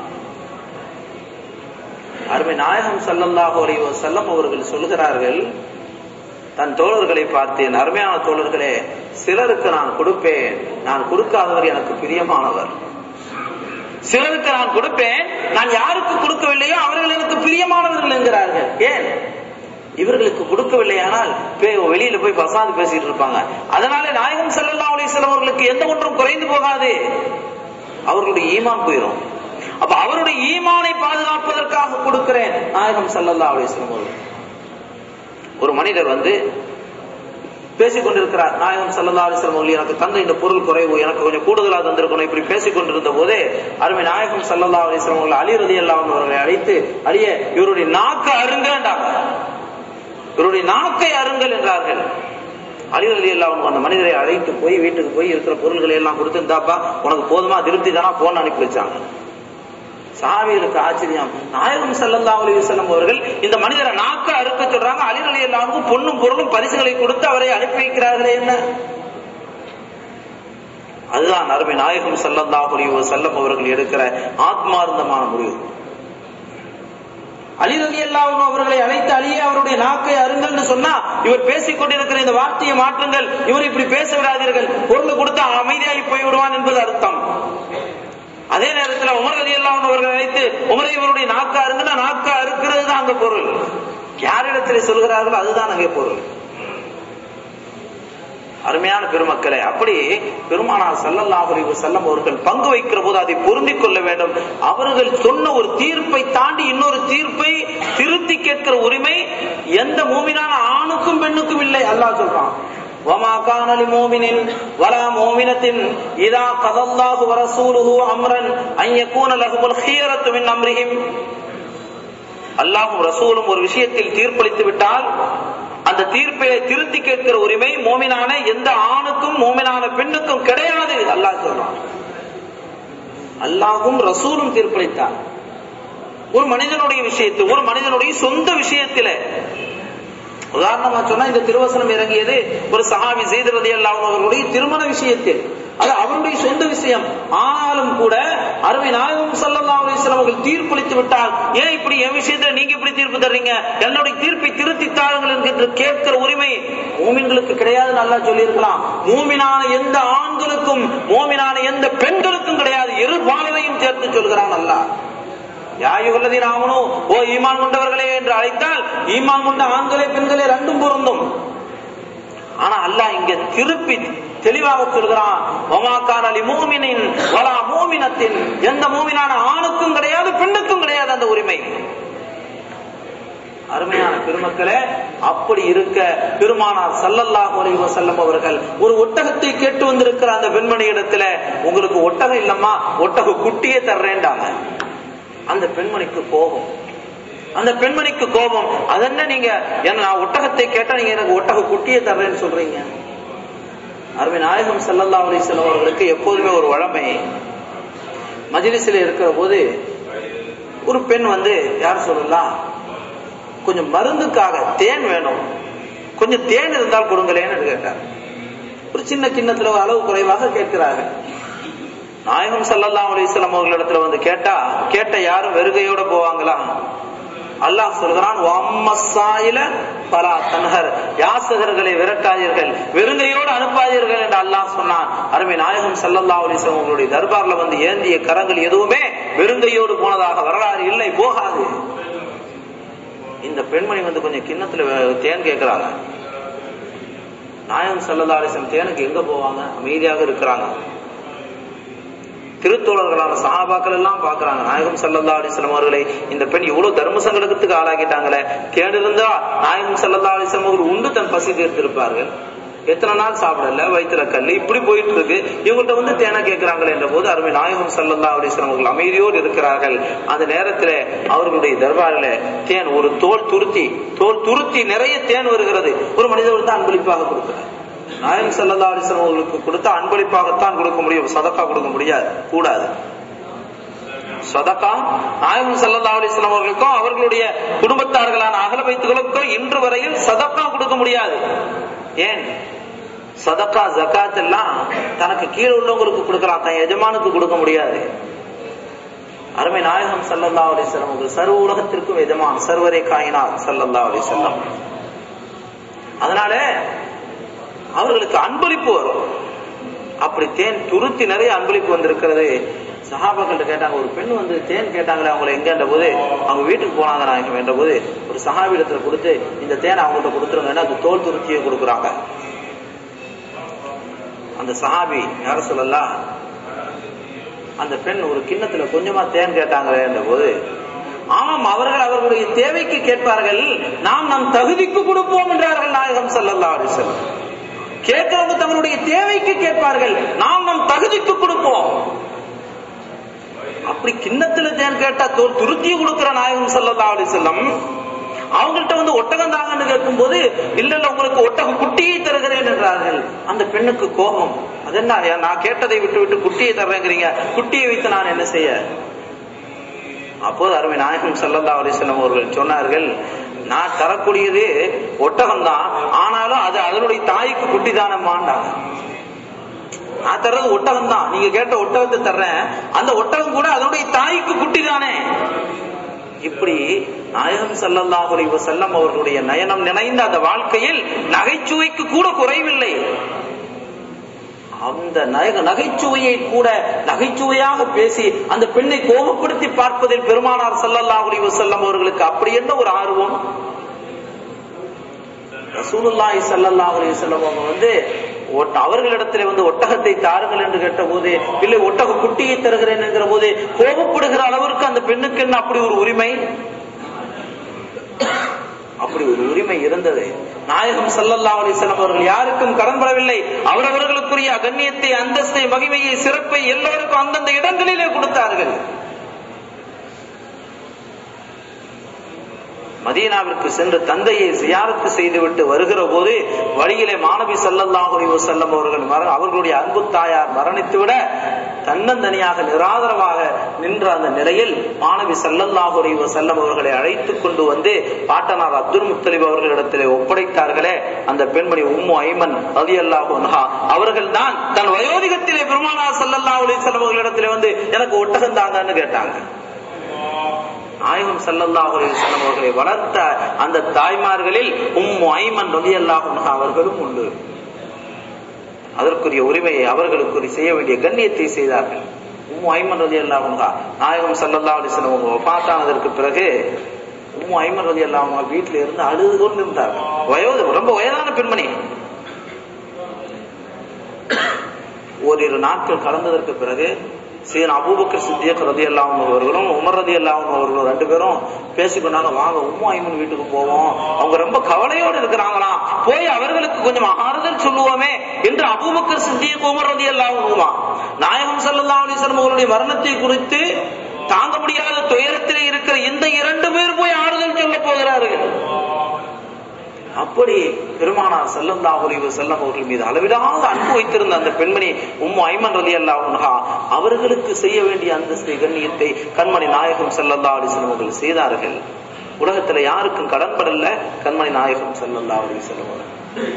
அருமை நாயகம் ஸல்லல்லாஹு அலைஹி வஸல்லம் அவர்கள் சொல்கிறார்கள் தன் தோழர்களை பார்த்து, அருமையான தோழர்களே, சிலருக்கு நான் கொடுப்பேன், நான் கொடுக்காதவர் எனக்கு பிரியமானவர். சிலருக்கு நான் கொடுப்பேன், நான் யாருக்கு கொடுக்கவில்லையோ அவர்கள் எனக்கு பிரியமானவர்கள் என்கிறார்கள். ஏன்? இவர்களுக்கு கொடுக்கவில்லையானால் வெளியில போய் பசாந்து பேசிட்டு இருப்பாங்க. அதனால நாயகம் ஸல்லல்லாஹு அலைஹி வஸல்லம் அவர்களுக்கு எந்த ஒன்றும் குறைந்து போகாது, அவர்களுடைய ஈமான் போயிடும். அப்ப அவருடைய ஈமானை பாதுகாப்பதற்காக கொடுக்கிறேன். நாயகம் ஸல்லல்லாஹு அலைஹி வஸல்லம் அவர்கள். ஒரு மனிதர் வந்து பேசிக் கொண்டிருக்கிறார். நாயகம் ஸல்லல்லாஹு அலைஹி வஸல்லம் அவர்கள் எனக்கு தந்த இந்த பொருள் குறைவு, எனக்கு கொஞ்சம் கூடுதலாக தந்திருக்கணும். இப்படி பேசிக் கொண்டிருந்த போதே அருமை நாயகம் ஸல்லல்லாஹு அலைஹி வஸல்லம் அவர்கள் அலி ரலியல்லாஹு அன்ஹு அவர்களை அழைத்து, அலியே இவருடைய நாக்கை அருங்கண்டாங்க, இவருடைய நாக்கை அருங்கள் என்றார்கள். அலி ரலியல்லாஹு அன்ஹு அந்த மனிதரை அழைத்து போய் வீட்டுக்கு போய் இருக்கிற பொருள்களை எல்லாம் கொடுத்து, இந்தாப்பா உனக்கு போதுமா, திருப்தி தானா, போன் அனுப்பி வச்சாங்க. சஹாபிகளுக்கு ஆச்சரியம். நாயகம் ஸல்லல்லாஹு அலைஹி வஸல்லம் அவர்கள் இந்த மனிதரை நாக்க அறுக்க சொல்றாங்க. அலி ரலியல்லாஹு அன்ஹு பொன்னும் பொருளும் பரிசுகளை கொடுத்து அவரை அனுப்பி வைக்கிறார்களே என்ன? அதுதான் அருமை நாயகம் ஸல்லல்லாஹு அலைஹி வஸல்லம் அவர்கள் எடுக்கிற ஆத்மார்த்தமான முடிவு. அலி ரலியல்லாஹு அன்ஹு அவர்களை அழைத்து, அலியே அவருடைய நாக்கை அருங்கள் சொன்னா, இவர் பேசிக் கொண்டிருக்கிற இந்த வார்த்தையை மாற்றுங்கள், இவர் இப்படி பேச விடாதீர்கள், பொருள் கொடுத்து அமைதியாகி போய் விடுவான் என்பது அர்த்தம். அதே நேரத்தில் உமர் ரலியல்லாஹு அன்ஹு அவர்கள் அழைத்து, உமர் இவருடைய நாக்கா அருங்குனா நாக்கா அறுக்கிறது தான் அங்க பொருள். யாரிடத்தில் சொல்கிறார்களோ அதுதான் அங்கே பொருள். அருமையான பெருமக்களே, அப்படி பெருமானார் ஸல்லல்லாஹு அலைஹி வஸல்லம் அவர்கள் பங்கு வைக்கிற போது அதை பொருந்திக் கொள்ள வேண்டும். அவர்கள் சொன்ன ஒரு தீர்ப்பை தாண்டி இன்னொரு தீர்ப்பை திருத்தி கேட்கிற உரிமை எந்த மூமினான ஆணுக்கும் பெண்ணுக்கும் இல்லை. அல்லாஹ் சொல்றான், وَمَا كَانَ لِمُؤْمِنٍ وَلَا مُؤْمِنَةٍ إِذَا قَضَى اللَّهُ وَرَسُولُهُ أَمْرًا أَن يَكُونَ لَهُمُ الْخِيَرَةُ مِنْ أَمْرِهِمْ. அல்லாஹ்வும் ரசூலும் ஒரு விஷயத்தில் தீர்ப்பளித்து விட்டால் அந்த தீர்ப்பை திருத்தி கேட்கிற உரிமை மோமினான எந்த ஆணுக்கும் மோமினான பெண்ணுக்கும் கிடையாது. அல்லாஹ் சொல்றான். அல்லாஹ்வும் ரசூலும் தீர்ப்பளித்தார். ஒரு மனிதனுடைய விஷயத்தில், ஒரு மனிதனுடைய சொந்த விஷயத்திலே, உதாரணமா சொன்னா இந்த திருவசனம் இறங்கியது ஒரு சஹாபி ஸைத் ரலியல்லாஹு அன்ஹு அவர்களுடைய திருமண விஷயத்தில். அது அவருடைய சொந்த விஷயம். ஆனாலும் கூட அருமை நாயகம் ஸல்லல்லாஹு அலைஹி வஸல்லம் அவர்கள் தீர்ப்பளித்து விட்டால், ஏன் இப்படி என் விஷயத்துல நீங்க இப்படி தீர்ப்பு தர்றீங்க, என்னுடைய தீர்ப்பை திருத்தி தாருங்கள் என்று கேட்கிற உரிமை மூமின்களுக்கு கிடையாதுன்னு அல்லாஹ் சொல்லி இருக்கலாம். மூமினான எந்த ஆண்களுக்கும் மூமினான எந்த பெண்களுக்கும் கிடையாது. இரு பாலரையும் சேர்த்து சொல்கிறான் அல்லாஹ். ஓ ஈமான் கொண்டவர்களே என்று அழைத்தால் ஈமான் கொண்ட ஆண்களே பெண்களே ரெண்டும் பொருந்தும். ஆனா அல்லாஹ் இங்க திருப்பி தெளிவாக சொல்கிறான், எந்த மூமினான ஆணுக்கும் கிடையாது பெண்ணுக்கும் கிடையாது அந்த உரிமை. அருமையான பெருமக்களே, அப்படி இருக்க பெருமானார் ஸல்லல்லாஹு அலைஹி வஸல்லம் அவர்கள் ஒரு ஒட்டகத்தை கேட்டு வந்திருக்கிற அந்த பெண்மணி இடத்துல, உங்களுக்கு ஒட்டகம் இல்லம்மா, ஒட்டக குட்டியே தர்றேன்டாங்க. அந்த பெண்மணிக்கு கோபம், அந்த பெண்மணிக்கு கோபம். அதென்ன நீங்க என்ன, நான் ஒட்டகத்தை கேட்டா நீங்க எனக்கு ஒட்டக குட்டியை தர்றேன்னு சொல்றீங்க? அருமை நாயகம் ஸல்லல்லாஹு அலைஹி வஸல்லம் அவர்களுக்கு எப்போதுமே ஒரு வழமை, மஜ்லிஸில் இருக்கிற போது ஒரு பெண் வந்து, யார் சொல்லலாம், கொஞ்சம் மருந்துக்காக தேன் வேணும், கொஞ்சம் தேன் இருந்தால் கொடுங்களேன்னு கேட்டார். ஒரு சின்ன கிண்ணத்துல ஒரு அளவு குறைவாக கேட்கிறார்கள். நாயகம் ஸல்லல்லாஹு அலைஹி வஸல்லம் அவர்களிடத்துல வந்து கேட்டா, கேட்ட யாரும் வெறுகையோட போவாங்களா? அல்லாஹ் சொல்கிறான், யாசகர்களை விரட்டாதீர்கள், வெறுங்கையோடு அனுப்பாதீர்கள் என்று அல்லாஹ் சொன்னான். அருமை நாயகம் ஸல்லல்லாஹு அலைஹி வஸல்லம் அவர்களுடைய தர்பார்ல வந்து ஏந்திய கரங்கள் எதுவுமே வெறுங்கையோடு போனதாக வரலாறு இல்லை, போகாது. இந்த பெண்மணி வந்து கொஞ்சம் கிண்ணத்துல தேன் கேட்கிறாங்க. நாயகம் ஸல்லல்லாஹு அலைஹி வஸல்லம் தேனுக்கு எங்க போவாங்க? அமைதியாக இருக்கிறாங்க. திருத்தோழர்களான சஹாபாக்கள் எல்லாம் பாக்குறாங்க, நாயகம் ஸல்லல்லாஹு அலைஹி வஸல்லம் அவர்களை இந்த பெண் இவ்வளவு தர்ம சங்கடத்துக்கு ஆளாக்கிட்டாங்களே, தேன் இருந்தா நாயகம் ஸல்லல்லாஹு அலைஹி வஸல்லம் அவர்கள் உண்டு தன் பசி தீர்த்திருப்பார்கள். எத்தனை நாள் சாப்பிடல, வயிற்றுல கல்லு, இப்படி போயிட்டு இருக்கு, இவங்கள்ட்ட வந்து தேனை கேட்கிறாங்களே என்ற போது அருமை நாயகம் ஸல்லல்லாஹு அலைஹி வஸல்லம் அவர்கள் அமைதியோடு இருக்கிறார்கள். அந்த நேரத்துல அவர்களுடைய தர்பாரில தேன் ஒரு தோல் துருத்தி, தோல் துருத்தி நிறைய தேன் வருகிறது. ஒரு மனிதர் தான் அன்பளிப்பாக கொடுக்கிறார். நாயகம் ஸல்லல்லாஹு அலைஹி வஸல்லம் அவர்களுக்கு கொடுத்த அன்பளிப்பாகத்தான் கொடுக்க முடியும், சதக்கா கொடுக்க முடியாது, கூடாது. சதக்கா நாயகம் ஸல்லல்லாஹு அலைஹி வஸல்லம் அவர்களுக்கும் அவர்களுடைய குடும்பத்தார்களான அஹ்ல பைத்துகளுக்கும் இன்று வரையில் சதக்கா கொடுக்க முடியாது. ஏன்? சதக்கா ஜகாத் எல்லாம் தனக்கு கீழே உள்ளவங்களுக்கு கொடுக்கலாம், தன் எஜமானுக்கு கொடுக்க முடியாது. அருமை நாயகம் ஸல்லல்லாஹு அலைஹி வஸல்லம் அவர்கள் சர்வ உலகத்திற்கும் எஜமான், சர்வரே காயினாத் ஸல்லல்லாஹு அலைஹி வஸல்லம். அதனால அவர்களுக்கு அன்பளிப்பு வரும். அப்படி தேன் துருத்தி நிறைய அன்பளிப்பு வந்திருக்கிறது. சஹாபாக்கள் கேட்டாங்க, ஒரு பெண் வந்து தேன் கேட்டாங்களே, அவங்களை எங்கன்ற போது அவங்க வீட்டுக்கு போனாங்க நாயகம் என்ற போது ஒரு சஹாபி இடத்துல கொடுத்து, இந்த தேனை அவங்கள்ட்ட கொடுத்துருங்கன்னா அது தோல் துருத்தியை கொடுக்குறாங்க. அந்த சஹாபி யார சொல்லலாம், அந்த பெண் ஒரு கிண்ணத்துல கொஞ்சமா தேன் கேட்டாங்களே என்ற போது, ஆமாம் அவர்கள் அவர்களுடைய தேவைக்கு கேட்பார்கள், நாம் நம் தகுதிக்கு கொடுப்போம் என்றார்கள் நாயகம் ஸல்லல்லாஹு அலைஹி வஸல்லம். கேட்கிறவங்க தங்களுடைய தேவைக்கு கேட்பார்கள், நாம் நம் தகுதிக்கு கொடுப்போம். அப்படி கிண்ணத்துல தேன் கேட்டா துருத்தி கொடுக்கிற நாயகம் ஸல்லல்லாஹு அலைஹி வஸல்லம் அவங்கள்ட்ட வந்து ஒட்டகம் தாங்கன்னு கேட்கும் போது, இல்ல இல்ல உங்களுக்கு ஒட்டகம் குட்டியை தருகிறேன் என்றார்கள். அந்த பெண்ணுக்கு கோபம், அது என்ன நான் கேட்டதை விட்டு விட்டு குட்டியை தர்றேங்கிறீங்க, குட்டியை வைத்து நான் என்ன செய்ய? அப்போது அருமை நாயகம் ஸல்லல்லாஹு அலைஹி வஸல்லம் அவர்கள் சொன்னார்கள், நான் தரக்கூடியது ஒட்டகம் தான், ஆனாலும் அது அதனுடைய தாய்க்கு குட்டி தானம்மாண்டாங்க. நான் தர்றது ஒட்டகம் தான், நீங்க கேட்ட ஒட்டகத்தை தர்றேன், அந்த ஒட்டகம் கூட அதனுடைய தாய்க்கு குட்டி தானே. இப்படி நாயகம் ஸல்லல்லாஹு அலைஹி வஸல்லம் அவர்களுடைய நயனம் நினைந்த அந்த வாழ்க்கையில் நகைச்சுவைக்கு கூட குறைவில்லை. அந்த நகைச்சுவையை கூட நகைச்சுவையாக பேசி அந்த பெண்ணை கோபப்படுத்தி பார்ப்பதில் பெருமானார் ஸல்லல்லாஹு அலைஹி வஸல்லம் அவர்களுக்கு அப்படி என்ன ஒரு ஆர்வம். ரசூலுல்லாஹி ஸல்லல்லாஹு அலைஹி வஸல்லம் அவங்க வந்து அவர்களிடத்தில் வந்து ஒட்டகத்தை தாருங்கள் என்று கேட்ட போது, இல்லை ஒட்டக குட்டியை தருகிறேன் என்கிற போது கோபப்படுகிற அளவிற்கு அந்த பெண்ணுக்கு என்ன அப்படி ஒரு உரிமை? அப்படி ஒரு உரிமை இருந்தது. நாயகம் ஸல்லல்லாஹு அலைஹி வஸல்லம் அவர்கள் யாருக்கும் கடன்படவில்லை. அவரவர்களுக்குரிய கண்ணியத்தை, அந்தஸ்தை, மகிமையை, சிறப்பை எல்லோருக்கும் அந்தந்த இடங்களிலே கொடுத்தார்கள். மதீனாவிற்கு சென்று தந்தையை ஜியாரத்து செய்துவிட்டு வருகிற போது வழியிலே மாணவி ஸல்லல்லாஹு அலைஹி வஸல்லம் அவர்கள் அவர்களுடைய அன்பு தாயார் மரணித்துவிட தன்னந்தனியாக நிராதரவாக நின்ற அந்த நிலையில் மாணவி ஸல்லல்லாஹு அலைஹி வஸல்லம் அவர்களை அழைத்துக் கொண்டு வந்து பாட்டனார் அப்துல் முத்தலிப் அவர்களிடத்திலே ஒப்படைத்தார்களே அந்த பெண்மணி உம்மு ஐமன் ரலியல்லாஹு அன்ஹா அவர்கள் தான் தன் வயோதிகத்திலே பெருமானார் ஸல்லல்லாஹு அலைஹி வஸல்லம் அவர்களிடத்திலே வந்து எனக்கு ஒட்டகம் தாங்கன்னு கேட்டாங்க. நாயகம் ஸல்லல்லாஹு அலைஹி வஸல்லம் அவர்களை வளர்த்த அந்த தாய்மார்களில் உம்மு ஐமன் ரலியல்லாஹு அன்ஹா அவர்களும் உண்டு. அதற்குரிய உரிமையை அவர்களுக்கு செய்ய வேண்டிய கண்ணியத்தை செய்தார்கள். உம்மு ஐமன் ரலியல்லாஹு அன்ஹா நாயகம் ஸல்லல்லாஹு அலைஹி வஸல்லம் அவங்க வஃபாத்தானதற்கு பிறகு உம்மு ஐமன் ரலியல்லாஹு அன்ஹா வீட்டில இருந்து அழுது கொண்டு இருந்தார்கள். வயோதி ரொம்ப வயதான பெண்மணி. ஓரிரு நாட்கள் கடந்ததற்கு பிறகு சீன் அபூபக்கர் சித்திக் ரலியல்லாஹு அன்ஹு அவர்களும் உமர் ரலியல்லாஹு அன்ஹு அவர்களும் ரெண்டு பேரும் பேசிக்கொண்டாங்க, வாங்க உம்மு ஐமன் வீட்டுக்கு போவோம், அவங்க ரொம்ப கவலையோடு இருக்கிறாங்களாம், போய் அவர்களுக்கு கொஞ்சம் ஆறுதல் சொல்லுவோமே என்று அபூபக்கர் சித்திக் உமர் ரலியல்லாஹு அன்ஹுமா நாயகம் ஸல்லல்லாஹு அலைஹி வஸல்லம் அவர்களுடைய மரணத்தை குறித்து தாங்க முடியாத துயரத்திலே இருக்கிற இந்த இரண்டு பேர் போய் ஆறுதல் சொல்ல போகிறார்கள். அப்படி பெருமானார் ஸல்லல்லாஹு அலைஹி வஸல்லம் அவர்கள் மீது அளவிலாத அன்பு வைத்திருந்த அந்த பெண்மணி உம்மு ஐமன் ரலியல்லாஹு அன்ஹா அவர்களுக்கு செய்ய வேண்டிய அந்தஸ்தை, கண்ணியத்தை கண்மணி நாயகம் ஸல்லல்லாஹு அலைஹி வஸல்லம் அவர்கள் செய்தார்கள். உலகத்துல யாருக்கும் கடன்படல கண்மணி நாயகம் ஸல்லல்லாஹு அலைஹி வஸல்லம் அவர்கள்.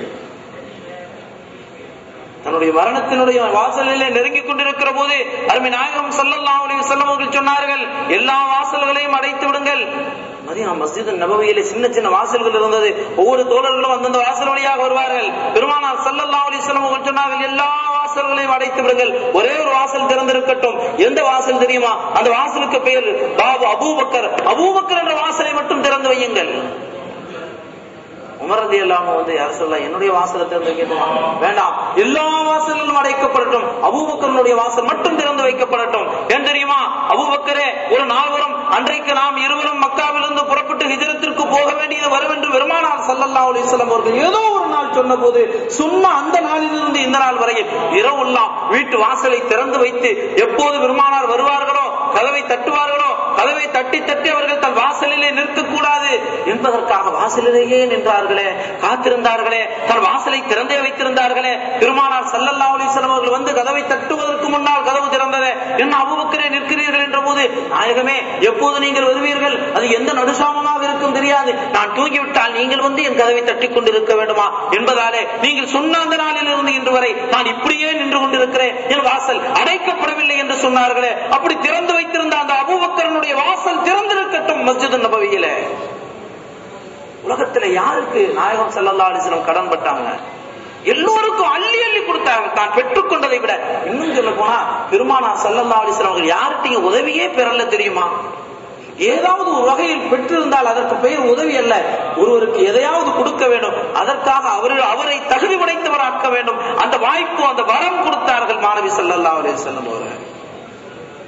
தன்னுடைய மரணத்தினுடைய வாசலிலே நெருங்கிக் கொண்டிருக்கிற போது அருமை நாயகம் ஸல்லல்லாஹு அலைஹி வஸல்லம் அவர்கள் சொன்னார்கள், எல்லா வாசல்களையும் அடைத்து விடுங்கள். மதீனா மஸ்ஜித் நபவியிலே சின்ன சின்ன வாசல்கள் இருந்தது. ஒவ்வொரு தோழர்களும் அந்தந்த வாசல் வழியாக வருவார்கள். பெருமானார் ஸல்லல்லாஹு அலைஹி வஸல்லம் அவர்கள் சொன்னார்கள், எல்லா வாசல்களையும் அடைத்து விடுங்கள், ஒரே ஒரு வாசல் திறந்திருக்கட்டும். எந்த வாசல் தெரியுமா? அந்த வாசலுக்கு பெயர் பாபு அபூபக்கர். அபூபக்கர் என்ற வாசலை மட்டும் திறந்து வையுங்கள். உமர் ரலியல்லாஹு அன்ஹு வந்து யார் சொல்லலாம், என்னுடைய வாசலை திறந்து வைக்கட்டுமா? வேண்டாம், எல்லா வாசல்களும் அடைக்கப்படட்டும், அபூபக்கருடைய வாசல் மட்டும் திறந்து வைக்கப்படட்டும். ஏன் தெரியுமா? அபூபக்கரே ஒரு நால்வரும் அன்றைக்கு நாம் இருவரும் மக்காவிலிருந்து புறப்பட்டு ஹிஜ்ரத்திற்கு போக வேண்டியது வரும் என்று பெருமானார் ஸல்லல்லாஹு அலைஹி வஸல்லம் அவர்கள் ஏதோ ஒரு நாள் சொன்ன போது சொன்ன அந்த நாளிலிருந்து இந்த நாள் வரையில் இரவெல்லாம் வீட்டு வாசலை திறந்து வைத்து எப்போது பெருமானார் வருவார்களோ, கதவை தட்டுவார்களோ, கதவை தட்டி தட்டி அவர்கள் தன் வாசலிலே நிற்கக்கூடாது என்பதற்காக வாசலிலேயே நின்றார்களே, காத்திருந்தார்களே, தன் வாசலை திறந்தே வைத்திருந்தார்களே. பெருமானார் ஸல்லல்லாஹு அலைஹி வஸல்லம் அவர்கள் வந்து கதவை தட்டுவதற்கு முன்னால் கதவு திறந்தது. என்ன அபூபக்கரே நிற்கிறீர்கள் என்ற போது, நாயகமே எப்போது நீங்கள் வருவீர்கள், அது எந்த நடுசாமமாக இருக்கும் தெரியாது, நான் தூங்கிவிட்டால் நீங்கள் வந்து என் கதவை தட்டி கொண்டிருக்க வேண்டுமா என்பதாலே நீங்கள் சொன்ன அந்த நாளில் இருந்து இன்று வரை நான் இப்படியே நின்று கொண்டிருக்கிறேன், என் வாசல் அடைக்கப்படவில்லை என்று சொன்னார்களே. அப்படி திறந்து வைத்திருந்த அந்த அபூபக்கருடைய வாசல் திறந்திருக்கட்டும் மஸ்ஜித் நபவியிலே. உலகத்துல யாருக்கு நாயகம் ஸல்லல்லாஹு அலைஹி வஸல்லம் கடன் பட்டாங்க? எல்லோருக்கும் அள்ளி அள்ளி கொடுத்தாங்க, தான் பெற்றுக் கொண்டதை விட. இன்னும் சொல்ல போனா பெருமானார் ஸல்லல்லாஹு அலைஹி வஸல்லம் யார்கிட்டையும் உதவியே பெறல தெரியுமா? ஏதாவது ஒரு வகையில் பெற்றிருந்தால் அதற்கு பெயர் உதவி அல்ல. ஒருவருக்கு எதையாவது கொடுக்க வேண்டும், அதற்காக அவர்கள் அவரை தகுதி படைத்தவராக்க வேண்டும். அந்த வாய்ப்பு, அந்த வரம் கொடுத்தார்கள் மாணவி ஸல்லல்லாஹு அலைஹி வஸல்லம் அவர்கள்.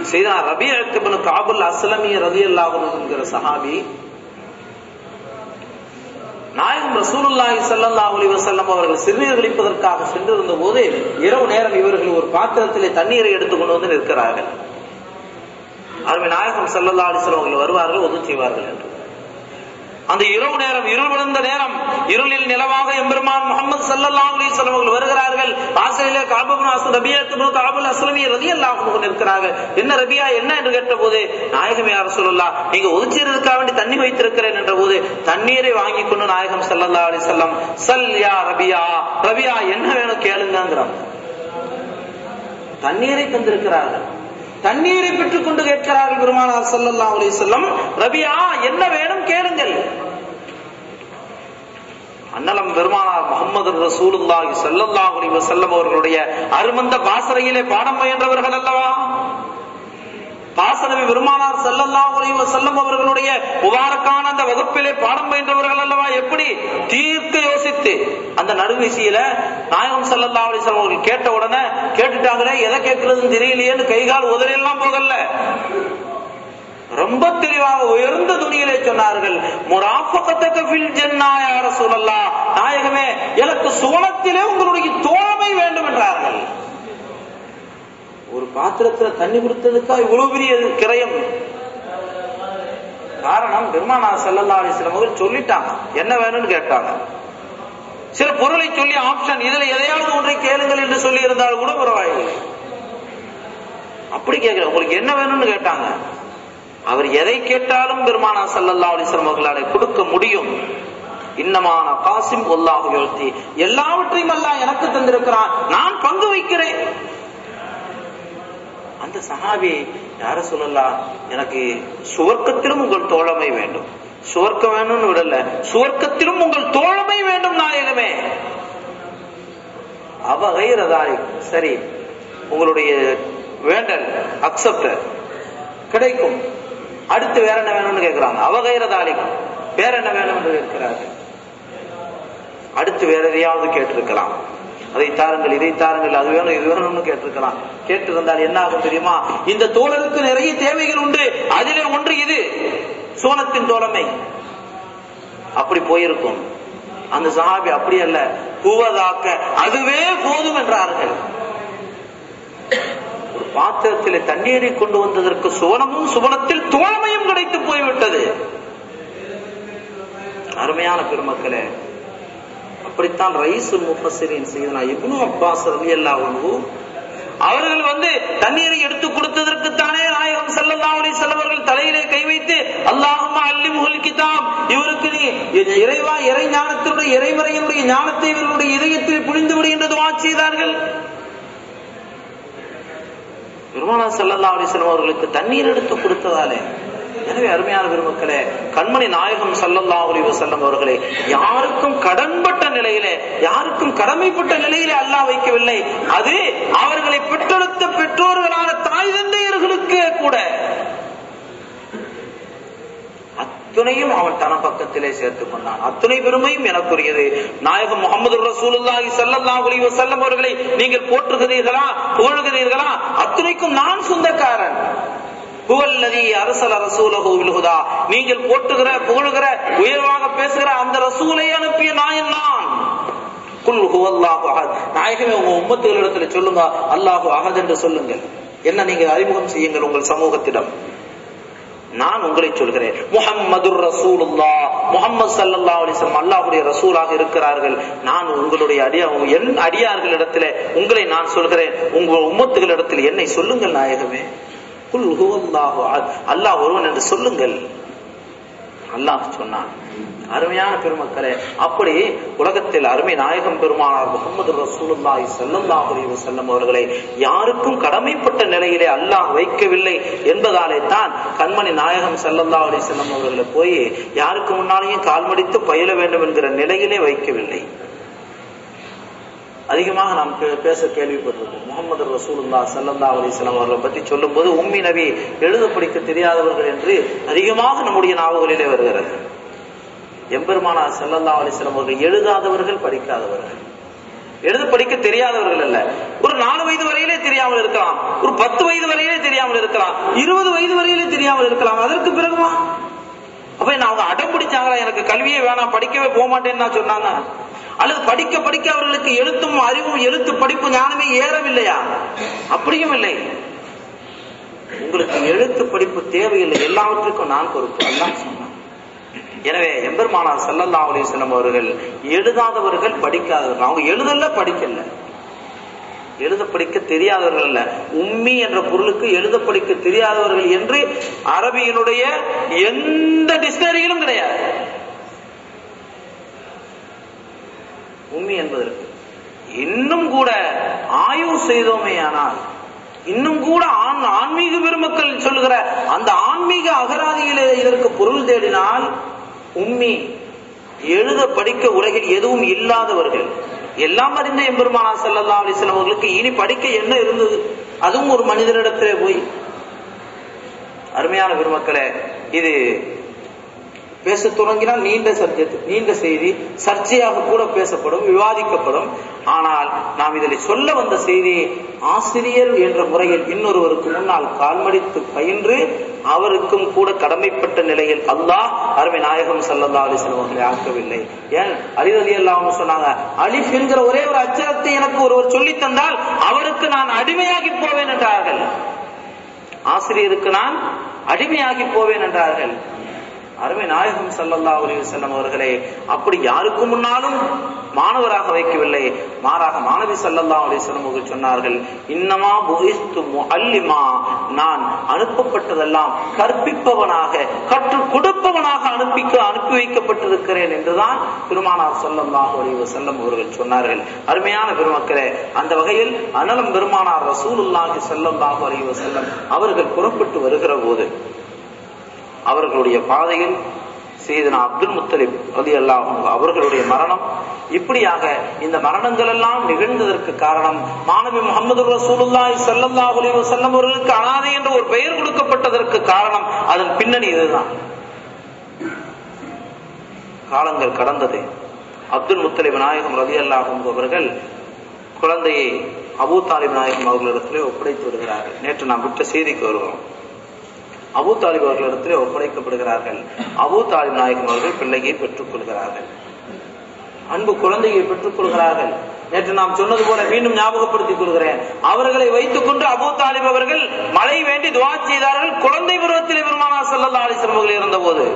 செய்தனா ரபியா இப்னு கஅப் அஸ்லமி ரலியல்லாஹு அன்ஹு என்கிற சஹாபி நாயகம் ரசூலுல்லாஹி ஸல்லல்லாஹு அலைஹி வஸல்லம் அவர்கள் சிறுநீர் கழிப்பதற்காக சென்றிருந்த போது இரவு நேரம் இவர்கள் ஒரு பாத்திரத்திலே தண்ணீரை எடுத்துக்கொண்டு வந்து நிற்கிறார்கள். அருமை நாயகம் ஸல்லல்லாஹு அலைஹி வஸல்லம் அவர்கள் வருவார்கள், உது செய்வார்கள் என்று. அந்த இரவு நேரம், இருள் விழுந்த நேரம், இருளில் நிலவாக எம்பெருமான் முஹம்மது ஸல்லல்லாஹு அலைஹி வஸல்லம் அவர்கள் வருகிறார்கள். வாசலிலே கஅப் இப்னு அஸ்லம் ரபியா இப்னு கஅப் அஸ்லமி ரலியல்லாஹு அன்ஹு நிற்கிறார்கள். என்ன ரபியா, என்ன என்று கேட்டபோது, நாயகம் யா ரசூலுல்லாஹ், நீங்க ஒதுச்சீரதுக்காக வேண்டி தண்ணி வைத்திருக்கிறேன் என்ற போது தண்ணீரை வாங்கி கொண்டு நாயகம் ஸல்லல்லாஹு அலைஹி வஸல்லம் சல் யா ரபியா, ரபியா என்ன வேணும் கேளுங்கிறார். தண்ணீரை தந்திருக்கிறார்கள். தண்ணீரை பெற்றுக் கொண்டு கேட்கிறார்கள் பெருமானார் ஸல்லல்லாஹு அலைஹி வஸல்லம், ரபியா என்ன வேணும் கேளுங்கள். அன்னலம் பெருமானார் முஹம்மது ரசூலுல்லாஹி ஸல்லல்லாஹு அலைஹி வஸல்லம் அவர்களுடைய அருமந்த பாசறையிலே பாடம் பயின்றவர்கள் அல்லவா? பாசனபி பெருமானார் ஸல்லல்லாஹு அலைஹி வஸல்லம் அவர்களுடைய முபாரக்கான அந்த வகுப்பிலே பாடம் பயின்றவர்கள் அல்லவா? எப்படி தீர்க்க யோசித்து அந்த நடுவிசையில நாயகம் ஸல்லல்லாஹு அலைஹி வஸல்லம் அவர்கள் கேட்ட உடனே கேட்டுட்டாங்களே, எதை கேட்கறதுன்னு தெரியலையேன்னு கைகால் உதறெல்லாம் போகல, ரொம்ப தெளிவாக உயர்ந்த துணியிலே சொன்னார்கள், முராஃபகத்தக ஃபில் ஜன்னா யா ரசூலல்லாஹ், நாயகமே எனக்கு சுவனத்திலே உங்களுடைய தோழமை வேண்டும் என்றார்கள். ஒரு பாத்திரத்துல தண்ணி கொடுத்ததுக்கா இவ்வளவு பெரிய கிரயம்? காரணம், பெருமானார் ஸல்லல்லாஹு அலைஹி வஸல்லம் அவர்கள் சொல்லிட்டாங்க, என்ன வேணும்னு கேட்டாங்க. சில பொருளை சொல்லி ஆப்ஷன், இதுல எதையாவது ஒன்றை கேளுங்கள் என்று சொல்லி இருந்தாலும் கூட பரவாயில்லை. அப்படி கேட்கல, உங்களுக்கு என்ன வேணும்னு கேட்டாங்க. அவர் எதை கேட்டாலும் பெருமானார் ஸல்லல்லாஹு அலைஹி வஸல்லம் அவர்களால் கொடுக்க முடியும். இன்னமான காசிம் வல்லாஹு யுத்தி, எல்லாவற்றையும் அல்லாஹ் எனக்கு தந்திருக்கிறான், நான் பங்கு வைக்கிறேன். அந்த சஹாபி, யார சொல்லலாம், எனக்கு சுவர்க்கத்திலும் உங்கள் தோழமை வேண்டும், சுவர்க்கம் வேணும்னு விடல, சுவர்க்கத்திலும் உங்கள் தோழமை வேண்டும் நாயகமே. அவகைரதாய், சரி உங்களுடைய வேண்டல் அக்செப்ட் கிடைக்கும். அடுத்து வேற என்ன வேணும்னு கேட்கிறாங்க. அவகைரதாலிக், வேற என்ன வேணும் என்று கேட்கிறார்கள். அடுத்து வேற எதையாவது கேட்டிருக்கலாம், அதை தாருங்கள், இதை தாருங்கள், அது வேணும் இது வேணும்னு கேட்டிருக்கலாம். கேட்டிருந்தால் என்ன ஆகும் தெரியுமா? இந்த தோழருக்கு நிறைய தேவைகள் உண்டு, அதிலே ஒன்று இது, சோனத்தின் தோழமை. அப்படி போயிருக்கும். அந்த சஹாபி அப்படி அல்ல, பூவதாக்க அதுவே போதும் என்றார்கள். ஒரு பாத்திரத்திலே தண்ணீரை கொண்டு வந்ததற்கு சுவனமும் சுவனத்தில் தோழமையும் கிடைத்து போய்விட்டது. அருமையான பெருமக்களே, அப்படித்தான் ரயீசுல் முஃபஸ்ஸிரீன் சையதுனா இப்னு அப்பாஸ் ரலியல்லாஹு அன்ஹு அவர்கள் வந்து தண்ணீரை எடுத்து கொடுத்ததற்கு தானே நாயகம் ஸல்லல்லாஹு அலைஹி வஸல்லம் அவர்கள் தலையிலே கை வைத்து அல்லாஹும்ம அல்லிம்ஹுல் கிதாப், இவருக்கு நீ இறைவா இறை ஞானத்தினுடைய இறைமறையினுடைய ஞானத்தை இவர்களுடைய இதயத்தில் புரிந்து விடு என்று துஆ செய்தார்கள். பெருமானார் ஸல்லல்லாஹு அலைஹி வஸல்லம் அவர்களுக்கு தண்ணீர் எடுத்து கொடுத்ததாலே. எனவே அருமையான பெருமக்களே, கண்மணி நாயகம் ஸல்லல்லாஹு அலைஹி வஸல்லம் அவர்களை யாருக்கும் கடன்பட்ட நிலையிலே, யாருக்கும் கடமைப்பட்ட நிலையிலே அல்லாஹ் வைக்கவில்லை. அது அவர்களை பெற்றெடுத்த பெற்றோர்களான தாய் தந்தையர்களுக்கு கூட அத்துணையும் அவன் தன பக்கத்திலே சேர்த்துக் கொண்டான். அத்துணை பெருமையும் எனக்குரியது. நாயகம் முஹம்மது ரசூலுல்லாஹி ஸல்லல்லாஹு அலைஹி வஸல்லம் அவர்களை நீங்கள் போற்றுகிறீர்களா, புகழுகிறீர்களா, அத்துணைக்கும் நான் சொந்தக்காரன். நீங்கள் போட்டுகிற புகழுகிற உயர்வாக பேசுகிற அந்த ரசூலை அனுப்பிய நாயன் நான். நாயகமே உங்க உம்மத்துகளிடத்தில் சொல்லுங்க, அல்லாஹு அஹத் என்று சொல்லுங்கள். என்ன நீங்கள் அறிமுகம் செய்யுங்கள் உங்கள் சமூகத்திடம். நான் உங்களை சொல்கிறேன், முஹம்மது ரசூலுல்லாஹ், முஹம்மது ஸல்லல்லாஹு அலைஹி வஸல்லம் அல்லாஹ்வுடைய ரசூலாக இருக்கிறார்கள். நான் உங்களுடைய அடியா என் அடியார்களிடத்திலே உங்களை நான் சொல்கிறேன், உங்கள் உம்மத்துகளிடத்தில் என்னை சொல்லுங்கள் நாயகமே. அல்லாஹ் ஒருவன் என்று சொல்லுங்கள். அல்லாஹ் சொன்னான். அருமையான பெருமக்களே, அப்படி உலகத்தில் அருமை நாயகம் பெருமானார் முஹம்மது ரசூலுல்லாஹி ஸல்லல்லாஹு அலைஹி வஸல்லம் அவர்களை யாருக்கும் கடமைப்பட்ட நிலையிலே அல்லாஹ் வைக்கவில்லை என்பதாலே தான் கண்மணி நாயகம் ஸல்லல்லாஹு அலைஹி வஸல்லம் அவர்களை போய் யாருக்கு முன்னாலேயும் கால்மடித்து பயில வேண்டும் என்கிற நிலையிலே வைக்கவில்லை. அதிகமாக நாம் பேச கேள்விப்பட்டிருக்கோம். முஹம்மது ரசூலுல்லாஹி ஸல்லல்லாஹு அலைஹி வஸல்லம் அவர்களை பற்றி சொல்லும் போது உம்மி நபி, எழுத படிக்க தெரியாதவர்கள் என்று அதிகமாக நம்முடைய நாவுகளிலே வருகிறது. எம்பெருமானார் ஸல்லல்லாஹு அலைஹி வஸல்லம் அவர்கள் எழுதாதவர்கள், படிக்காதவர்கள். எழுத படிக்க தெரியாதவர்கள் அல்ல. ஒரு நாலு வயது வரையிலே தெரியாமல் இருக்கலாம், ஒரு பத்து வயது வரையிலே தெரியாமல் இருக்கலாம், இருபது வயது வரையிலே தெரியாமல் இருக்கலாம். அதற்கு பிறகுமா அப்ப என்ன அவங்க அடம் பிடிச்சாங்களா, எனக்கு கல்வியே வேணாம், படிக்கவே போக மாட்டேன்னு சொன்னாங்க? அல்லது படிக்க படிக்க அவர்களுக்கு எழுத்தும் அறிவும் எழுத்து படிப்பு ஞானமே ஏறவில்லையா? அப்படியும் இல்லை. உங்களுக்கு எழுத்து படிப்பு தேவையில்லை, எல்லாவற்றுக்கும் நான் பொறுப்பு அல்லாஹ் சொன்னான். எனவே எம்பெருமானார் ஸல்லல்லாஹு அலைஹி வஸல்லம் அவர்கள் எழுதாதவர்கள் படிக்காதவர்கள், அவங்க எழுதல படிக்கல, எழுத படிக்க தெரியாதவர்கள் அல்ல, உம்மி என்ற பொருளுக்கு எழுத படிக்க தெரியாதவர்கள் என்று அரபியினுடைய எந்த டிக்ஷனரியிலும் கிடையாது. உம்மி என்பதற்கு இன்னும் கூட ஆய்வு செய்தோமே ஆனால், இன்னும் கூட ஆன்மீக பெருமக்கள் சொல்லுகிற அந்த ஆன்மீக அகராதியிலே இதற்கு பொருள் தேடினால், உம்மி எழுத படிக்க உலகில் எதுவும் இல்லாதவர்கள், எல்லாம் அறிந்த எம்பெருமானார் ஸல்லல்லாஹு அலைஹி வஸல்லம் அவர்களுக்கு இனி படிக்க என்ன இருந்தது? அதுவும் ஒரு மனிதரிடத்திலே போய். அருமையான பெருமக்களே, இது பேச தொடங்கினால் நீண்ட சப்ஜெக்ட், நீண்ட செய்தி, சர்ச்சையாக கூட பேசப்படும், விவாதிக்கப்படும். ஆனால் நாம் இதில் சொல்ல வந்த செய்தி, ஆசிரியர் என்ற முறையில் இன்னொருவருக்கு முன்னால் கால்மடித்து பயின்று அவருக்கும் கூட கடமைப்பட்ட நிலையில் அல்லாஹ் அருமை நாயகம் ஸல்லல்லாஹு அலைஹி வஸல்லம் அவர்களை ஆக்கவில்லை. ஏன் அலி ரலியல்லாஹு அன்ஹு சொன்னாங்க, அலிஃப் என்கிற ஒரே ஒரு அச்சரத்தை எனக்கு ஒருவர் சொல்லி தந்தால் அவருக்கு நான் அடிமையாகி போவேன் என்றார்கள். ஆசிரியருக்கு நான் அடிமையாகி போவேன் என்றார்கள். அருமை நாயகம் ஸல்லல்லாஹு அலைஹி வஸல்லம் அவர்களை அப்படி யாருக்கு முன்னாலும் மாணவராக வைக்கவில்லை, மாறாக மாணவி ஸல்லல்லாஹு அலைஹி வஸல்லம் அவர்கள் சொன்னார்கள், இன்னமா புஇஸ்து முஅல்லிமா, நான் அனுப்பப்பட்டதெல்லாம் கற்பிப்பவனாக, கற்றுக் கொடுப்பவனாக அனுப்பிக்க அனுப்பி வைக்கப்பட்டிருக்கிறேன் என்றுதான் பெருமானார் ஸல்லல்லாஹு அலைஹி வஸல்லம் அவர்கள் சொன்னார்கள். அருமையான பெருமக்களே, அந்த வகையில் அனலம் பெருமானார் ரசூலுல்லாஹி ஸல்லல்லாஹு அலைஹி வஸல்லம் அவர்கள் புறப்பட்டு வருகிற போது அவர்களுடைய பாதையில் சையதுனா அப்துல் முத்தலிப் ரலியல்லாஹு அன்ஹு அவர்களுடைய மரணம், இப்படியாக இந்த மரணங்கள் எல்லாம் நிகழ்ந்ததற்கு காரணம், மாணவி முஹம்மது ரசூலுல்லாஹி ஸல்லல்லாஹு அலைஹி வஸல்லம் அவர்களுக்கு அனாதை என்ற ஒரு பெயர் கொடுக்கப்பட்டதற்கு காரணம், அதன் பின்னணி இதுதான். காலங்கள் கடந்தது. அப்துல் முத்தலிப் நாயகம் ரலியல்லாஹு அன்ஹு அவர்கள் குழந்தையை அபூ தாலிப் நாயகம் அவர்களிடத்திலே ஒப்படைத்து விடுகிறார்கள். நேற்று நாம் விட்ட செய்திக்கு வருகிறோம். அபூ தாலிப் அவர்களிடத்திலே ஒப்படைக்கப்படுகிறார்கள். அபூ தாலிப் நாயகம் அவர்கள் பிள்ளையை பெற்றுக் கொள்கிறார்கள், அன்பு குழந்தையை பெற்றுக் கொள்கிறார்கள். நேற்று நாம் சொன்னது போல மீண்டும் ஞாபகப்படுத்திக் கொள்கிறேன், அவர்களை வைத்துக் கொண்டு அபூ தாலிப் அவர்கள் மழை வேண்டி துஆ செய்தார்கள். குழந்தை பருவத்திலே பெருமானார் ஸல்லல்லாஹு அலைஹி வஸல்லம் அவர்கள் இருந்த போது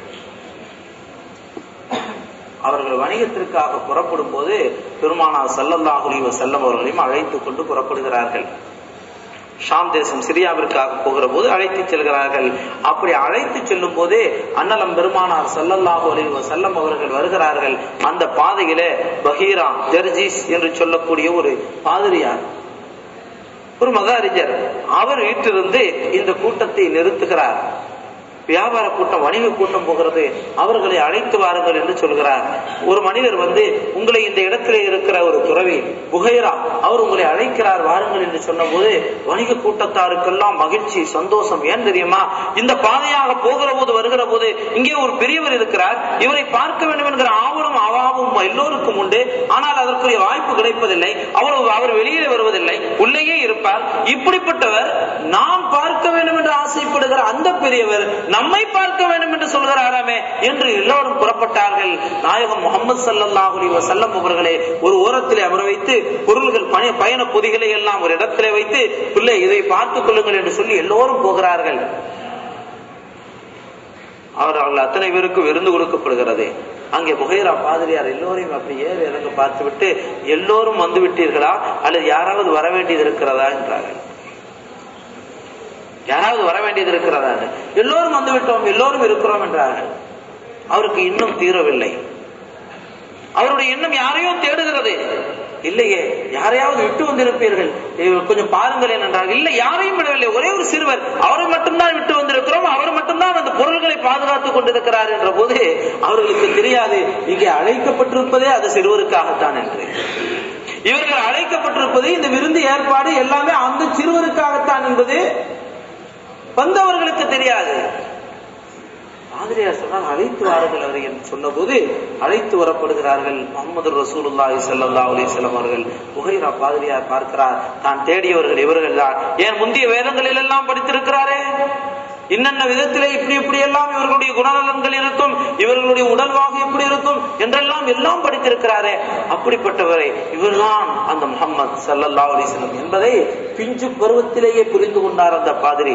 அவர்கள் வணிகத்திற்காக புறப்படும் போது பெருமானார் ஸல்லல்லாஹு அலைஹி வஸல்லம் அவர்களையும் அழைத்துக் கொண்டு புறப்படுகிறார்கள். ஷாம் தேசம் சிரியாவிற்காக போகிற போது அழைத்து செல்கிறார்கள். அப்படி அழைத்து செல்லும் போதே அன்னலம் பெருமானார் ஸல்லல்லாஹு அலைஹி வஸல்லம் அவர்கள் வருகிறார்கள். அந்த பாதையிலே பஹீரா ஜர்ஜீஸ் என்று சொல்லக்கூடிய ஒரு பாதிரியார், ஒரு மகாரிஜர், அவர் வீட்டிலிருந்து இந்த கூட்டத்தை நிறுத்துகிறார். வியாபார கூட்டம், வணிக கூட்டம் போகிறது, அவர்களை அழைத்து வாருங்கள் என்று சொல்கிறார். ஒரு மனிதர் வந்து, உங்களை இந்த இடத்திலே இருக்கிற ஒரு துறவி புகைரா, அவர் உங்களை அழைக்கிறார், வாருங்கள் என்று சொன்ன போது வணிக கூட்டத்தாருக்கெல்லாம் மகிழ்ச்சி, சந்தோஷம். ஏன் தெரியுமா? இந்த பாதையாக போகிற போது வருகிற போது இங்கே ஒரு பெரியவர் இருக்கிறார், இவரை பார்க்க வேண்டும் என்கிற ஆவலும் அவாவும் எல்லோருக்கும் உண்டு. ஆனால் அதற்குரிய வாய்ப்பு கிடைப்பதில்லை. அவர் அவர் வெளியே வருவதில்லை, உள்ளேயே இருப்பார். இப்படிப்பட்டவர் நாம் பார்க்க வேண்டும் என்று ஆசைப்படுகிற அந்த பெரியவர் நம்மை பார்க்க வேண்டும் என்று சொல்கிறாராமே என்று எல்லோரும் புறப்பட்டார்கள். நாயகம் முஹம்மது ஸல்லல்லாஹு அலைஹி வஸல்லம் அவர்களே ஒரு ஓரத்திலே அமர வைத்து, பொருள்கள் பயண பொதிகளை எல்லாம் ஒரு இடத்திலே வைத்து, பிள்ளை இதை பார்த்துக் கொள்ளுங்கள் என்று சொல்லி எல்லோரும் போகிறார்கள். அவர்கள் அத்தனை பேருக்கு விருந்து கொடுக்கப்படுகிறது. அங்கே புகைரா பாதிரியார் எல்லோரையும் அப்படி ஏற இறங்க பார்த்து விட்டு, எல்லோரும் வந்து விட்டீர்களா அல்லது யாராவது வர வேண்டியது இருக்கிறதா என்றார்கள். யாராவது வர வேண்டியது இருக்கிறதா? எல்லோரும் வந்து விட்டோம், எல்லோரும் இருக்கிறோம் என்றார்கள். அவருக்கு இன்னும் தீரவில்லை. அவருடைய எண்ணம் யாரையோ தேடுகிறது. இல்லையே, யாரையாவது விட்டு வந்திருப்பீர்கள், கொஞ்சம் பாருங்களேன் என்றார்கள். இல்லை, யாரையும் விடவில்லை, ஒரே ஒரு சிறுவர், அவரை மட்டும்தான் விட்டு வந்திருக்கிறோம், அவர் மட்டும்தான் அந்த பொருள்களை பாதுகாத்துக் கொண்டிருக்கிறார் என்ற போது அவர்களுக்கு தெரியாது இங்கே அழைக்கப்பட்டிருப்பதே அது சிறுவருக்காகத்தான் என்று. இவர்கள் அழைக்கப்பட்டிருப்பது, இந்த விருந்து ஏற்பாடு எல்லாமே அந்த சிறுவருக்காகத்தான் என்பது வந்தவர்களுக்கு தெரியாது. பாதிரியார் சொன்னால் அழைத்து வாருங்கள் அவர் என்று சொன்ன போது அழைத்து வரப்படுகிறார்கள். முஹம்மது ரசூலுல்லாஹி ஸல்லல்லாஹு அலைஹி வஸல்லம் அவர்கள். புகைரா பாதிரியார் பார்க்கிறார், தான் தேடியவர்கள் இவர்கள் தான். ஏன் முந்தைய வேதங்களில் எல்லாம் படித்திருக்கிறாரே, இன்னென்ன விதத்திலே இப்படி இப்படி எல்லாம் இவர்களுடைய குணநலன்கள் இருக்கும், இவர்களுடைய உடல்வாகு எப்படி இருக்கும் என்றெல்லாம் எல்லாம் படித்திருக்கிறாரே, அப்படிப்பட்டவரை இவர்தான் அந்த முஹம்மது ஸல்லல்லாஹு அலைஹி வஸல்லம் என்பதை பிஞ்சு பருவத்திலேயே புரிந்து கொண்டார் அந்த பாதிரி.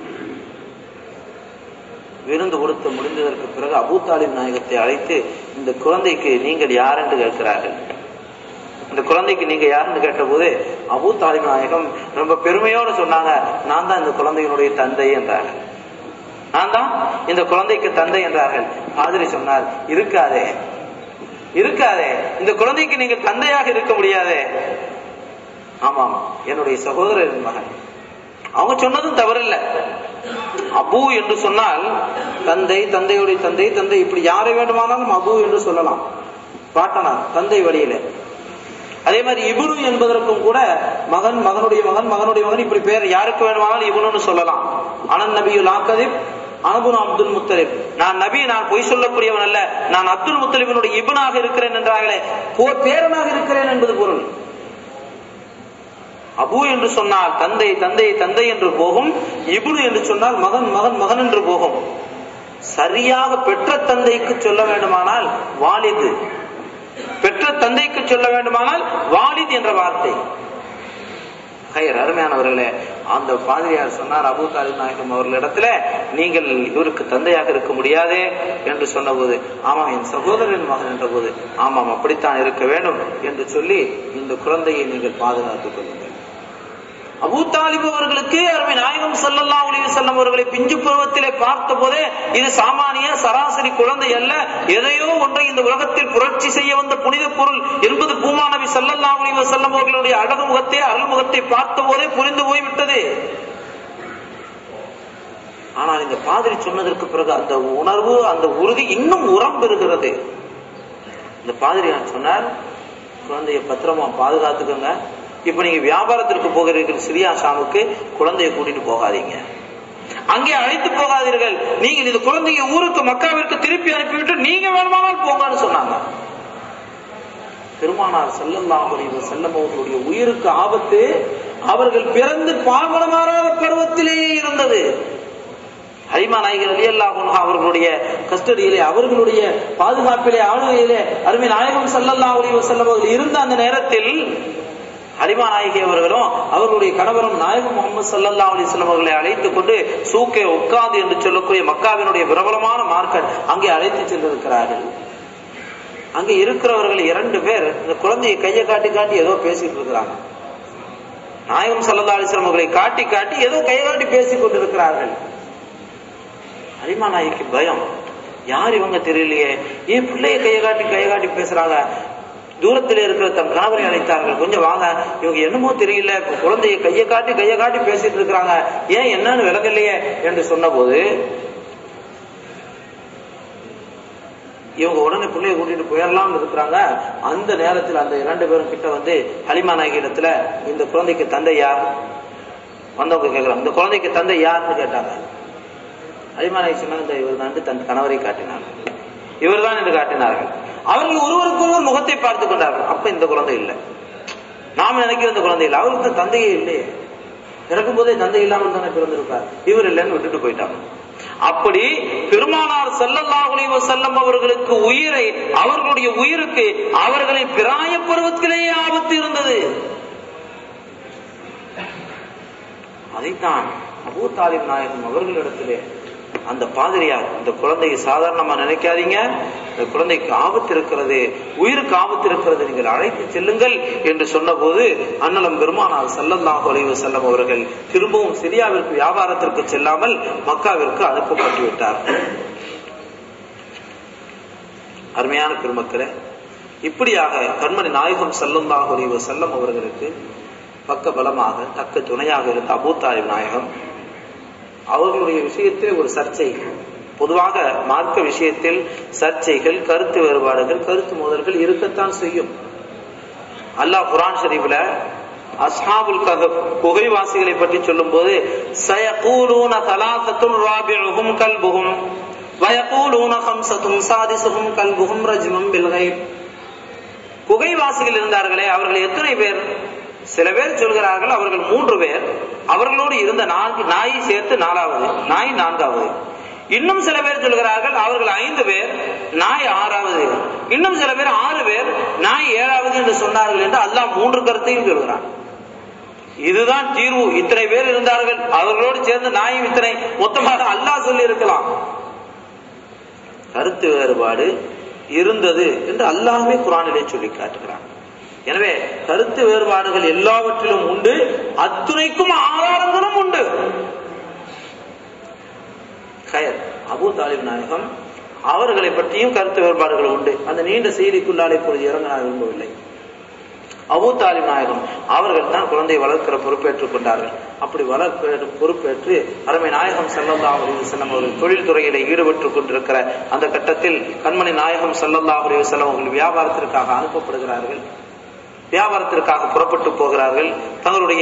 விருந்து கொடுத்து முடிந்ததற்கு பிறகு அபூ தாலிப் நாயகத்தை அழைத்து, இந்த குழந்தைக்கு நீங்கள் யார் என்று கேட்கிறார்கள். இந்த குழந்தைக்கு நீங்க யாருன்னு கேட்ட போது அபூ தாலிப் நாயகம் ரொம்ப பெருமையோடு சொன்னாங்க, நான் தான் இந்த குழந்தையினுடைய தந்தை என்றார்கள். நான் தான் இந்த குழந்தைக்கு தந்தை என்றார்கள். பாதிரி சொன்னார், இருக்காதே இருக்காதே இந்த குழந்தைக்கு நீங்கள் தந்தையாக இருக்க முடியாதே. ஆமாம், என்னுடைய சகோதரரின் மகன். அவங்க சொன்னதும் தவறில்லை. அபு என்று சொன்னால் தந்தை, தந்தையுடைய தந்தை, தந்தை இப்படி யாரை வேண்டுமானாலும் அபு என்று சொல்லலாம், பாட்டனார் தந்தை வழியில. அதே மாதிரி இப்னு என்பதற்கும் கூட மகன், மகனுடைய மகன், மகனுடைய மகன், இப்படி பேர் யாருக்கு வேண்டுமானாலும் இப்னுன்னு சொல்லலாம். அனன் நபியுல் ஆகதிப் அனபுன் அப்துல் முத்தலிப், நான் நபி, நான் பொய் சொல்லக்கூடியவன் அல்ல, நான் அப்துல் முத்தலிபினுடைய இப்னாக இருக்கிறேன் என்றார்களே, பேரனாக இருக்கிறேன் என்பது பொருள். அபு என்று சொன்னால் தந்தை, தந்தை, தந்தை என்று போகும். இப்னு என்று சொன்னால் மகன், மகன், மகன் என்று போகும். சரியாக பெற்ற தந்தைக்கு சொல்ல வேண்டுமானால் வாலிது, பெற்ற தந்தைக்கு சொல்ல வேண்டுமானால் வாலித் என்ற வார்த்தை. அருமையானவர்களே, அந்த பாதிரியார் சொன்னார் அபூ தாலிப் நாயகம் அவர்களிடத்துல, நீங்கள் இவருக்கு தந்தையாக இருக்க முடியாதே என்று சொன்ன போது, ஆமாம் என் சகோதரன் மகன் என்ற போது, ஆமாம் அப்படித்தான் இருக்க வேண்டும் என்று சொல்லி, இந்த குழந்தையை நீங்கள் பாதுகாத்துக் கொள்ளுங்கள். அபூ தாலிப் அவர்களுக்கு அருமை நாயகம் ஸல்லல்லாஹு அலைஹி வஸல்லம் அவர்களை பிஞ்சு பருவத்திலே பார்த்த போதே இது சாமானிய சராசரி குழந்தை அல்ல, எதையோ ஒன்றை இந்த உலகத்தில் புரட்சி செய்ய வந்த புனித பொருள் என்பது பூமா நபி ஸல்லல்லாஹு அலைஹி வஸல்லம் அவர்களுடைய அழகு முகத்தை, அருள்முகத்தை பார்த்த போதே புரிந்து போய்விட்டது. ஆனால் இந்த பாதிரி சொன்னதற்கு பிறகு அந்த உணர்வு, அந்த உறுதி இன்னும் உரம் பெறுகிறது. இந்த பாதிரி சொன்னார், குழந்தைய பத்திரமா பாதுகாத்துக்கோங்க. இப்ப நீங்க வியாபாரத்திற்கு போகிறீர்கள் சிரியா ஷாமுக்கு, குழந்தையை கூட்டிட்டு போகாதீங்க, அங்கே அழைத்து போகாதீர்கள். நீங்கள் இந்த குழந்தைய ஊருக்கு மக்காவிற்கு திருப்பி அனுப்பிவிட்டு நீங்க வேணுமானால் போங்கன்னு சொன்னாங்க. பெருமானார் ஸல்லல்லாஹு அலைஹி வஸல்லம் அவர்களுடைய உயிருக்கு ஆபத்து அவர்கள் பிறந்து பால்மணமாறாத பருவத்திலேயே இருந்தது. ஹலிமா நாயகி ரலியல்லாஹு அன்ஹா அவர்களுடைய கஸ்டடியிலே, அவர்களுடைய பாதுகாப்பிலே, ஆளுகையிலே அருமை நாயகம் ஸல்லல்லாஹு அலைஹி வஸல்லம் அவர்கள் இருந்த அந்த நேரத்தில் ஹலிமா நாயகி அவர்களும் அவர்களுடைய கணவரும் நாயகம் முகமது ஸல்லல்லாஹு அலைஹி வஸல்லம் அவர்களை அழைத்துக் கொண்டு சூக்கே உட்காது என்று சொல்லக்கூடிய மக்காவினுடைய பிரபலமான மார்க்கெட் அங்கே அழைத்து சென்றிருக்கிறார்கள். அங்கே இருக்கிறவர்கள் இரண்டு பேர் இந்த குழந்தையை கையை காட்டி காட்டி ஏதோ பேசிட்டு இருக்கிறாங்க. நாயகம் ஸல்லல்லாஹு அலைஹி வஸல்லம் அவர்களை காட்டி காட்டி ஏதோ கையை காட்டி பேசிக் கொண்டிருக்கிறார்கள். ஹலிமா நாயகிக்கு பயம், யார் இவங்க தெரியலையே, ஏன் பிள்ளைய கையை காட்டி கையை காட்டி பேசுறாங்க. தூரத்தில் இருக்கிற தன் கணவரை அழைத்தார்கள், கொஞ்சம் வாங்க, இவங்க என்னமோ தெரியல, குழந்தைய கையை காட்டி கையை காட்டி பேசிட்டு இருக்கிறாங்க, ஏன் என்னன்னு விளங்கலையே என்று சொன்ன போது இவங்க உடனே பிள்ளைய கூட்டிட்டு போயிடலாம்னு இருக்கிறாங்க. அந்த நேரத்தில் அந்த இரண்டு பேரும் கிட்ட வந்து ஹலிமா நாயகி இடத்துல, இந்த குழந்தைக்கு தந்தை யார் வந்தவங்க கேட்கிறாங்க, இந்த குழந்தைக்கு தந்தை யாருன்னு கேட்டாங்க. ஹலிமா நாயகி சொன்னாங்க, இவர் தான் தன் கணவரை காட்டினார்கள், இவர் தான் என்று காட்டினார்கள். அவர்கள் ஒருவருக்கு ஒருவர் முகத்தை பார்த்து கொண்டார்கள். அப்ப இந்த குழந்தை இல்லை, நாம நினைக்கிற இந்த குழந்தை இல்லை, அவருக்கு தந்தையே இல்லையே, இறக்கும் போதே தந்தை இல்லாமல் தானே பிறந்திருப்பார், இவர் இல்லைன்னு விட்டுட்டு போயிட்டாங்க. அப்படி பெருமானார் ஸல்லல்லாஹு அலைஹி வஸல்லம் அவர்களுக்கு உயிரை, அவர்களுடைய உயிருக்கு அவர்களின் பிராய பருவத்திலேயே ஆபத்து இருந்தது. அதைத்தான் அபூ தாலிப் நாயகம் அவர்களிடத்திலே அந்த பாதிரியார், இந்த குழந்தையை சாதாரணமா நினைக்காதீங்க, இந்த குழந்தைக்கு ஆபத்து இருக்கிறது, உயிருக்கு ஆபத்து இருக்கிறது, நீங்கள் அழைத்து செல்லுங்கள் என்று சொன்ன போது அண்ணலம் பெருமானார் ஸல்லல்லாஹு அலைஹி வஸல்லம் அவர்கள் திரும்பவும் சிரியாவிற்கு வியாபாரத்திற்கு செல்லாமல் மக்காவிற்கு அனுப்பப்பட்டு விட்டார். அருமையான பெருமக்களே, இப்படியாக கண்மணி நாயகம் ஸல்லல்லாஹு அலைஹி வஸல்லம் அவர்களுக்கு பக்க பலமாக தக்க துணையாக இருந்த அபூ தாலிப் நாயகம் அவர்களுடைய விஷயத்தில் ஒரு சர்ச்சை, பொதுவாக மார்க்க விஷயத்தில் சர்ச்சைகள், கருத்து வேறுபாடுகள், கருத்து மோதல்கள் இருக்கத்தான் செய்யும். அல்லாஹ் குர்ஆன் ஷரீஃப்ல அஸ்ஹாபுல் கஹஃப் குகைவாசிகளை பற்றி சொல்லும் போது, சயகூலூன ஸலாஸத்துன் ராபிஉஹும் கல்புஹும், வயகூலூன ஹம்ஸதும் சாதிஸுஹும் கல்புஹும் ரஜ்மம் பில் கைப். குகைவாசிகள் இருந்தார்களே அவர்கள் எத்தனை பேர்? சில பேர் சொல்கிறார்கள் அவர்கள் மூன்று பேர், அவர்களோடு இருந்த நான்கு நாய் சேர்த்து நாலாவது, நாய் நான்காவது. இன்னும் சில பேர் சொல்கிறார்கள் அவர்கள் ஐந்து பேர், நாய் ஆறாவது. இன்னும் சில பேர் ஆறு பேர், நாய் ஏழாவது என்று சொன்னார்கள் என்று அல்லாஹ் மூன்று கருத்தையும் சொல்கிறான். இதுதான் தீர்வு. இத்தனை பேர் இருந்தார்கள், அவர்களோடு சேர்ந்து நாயும் இத்தனை, மொத்தமாக அல்லாஹ் சொல்லி இருக்கலாம். கருத்து வேறுபாடு இருந்தது என்று அல்லாஹ்வே குர்ஆனிலே சொல்லி காட்டுகிறான். எனவே கருத்து வேறுபாடுகள் எல்லாவற்றிலும் உண்டு, அத்துணைக்கும் ஆதாரங்களும் உண்டு. அபூ தாலிப் நாயகம் அவர்களை பற்றியும் கருத்து வேறுபாடுகள் உண்டு. அந்த நீண்ட செய்திக்குள்ளாலே இப்பொழுது இறங்க நான் விரும்பவில்லை. அபூ தாலிப் நாயகம் அவர்கள் தான் குழந்தையை வளர்க்கிற பொறுப்பேற்றுக் கொண்டார்கள். அப்படி வளர்க்கிற பொறுப்பேற்று அருமை நாயகம் ஸல்லல்லாஹு அலைஹி வஸல்லம் அவர்கள் தொழில் துறையிலே ஈடுபட்டுக் கொண்டிருக்கிற அந்த கட்டத்தில் கண்மணி நாயகம் ஸல்லல்லாஹு அலைஹி வஸல்லம் அவர்கள் வியாபாரத்திற்காக அனுப்பப்படுகிறார்கள். வியாபாரத்திற்காக புறப்பட்டு போகிறார்கள். தங்களுடைய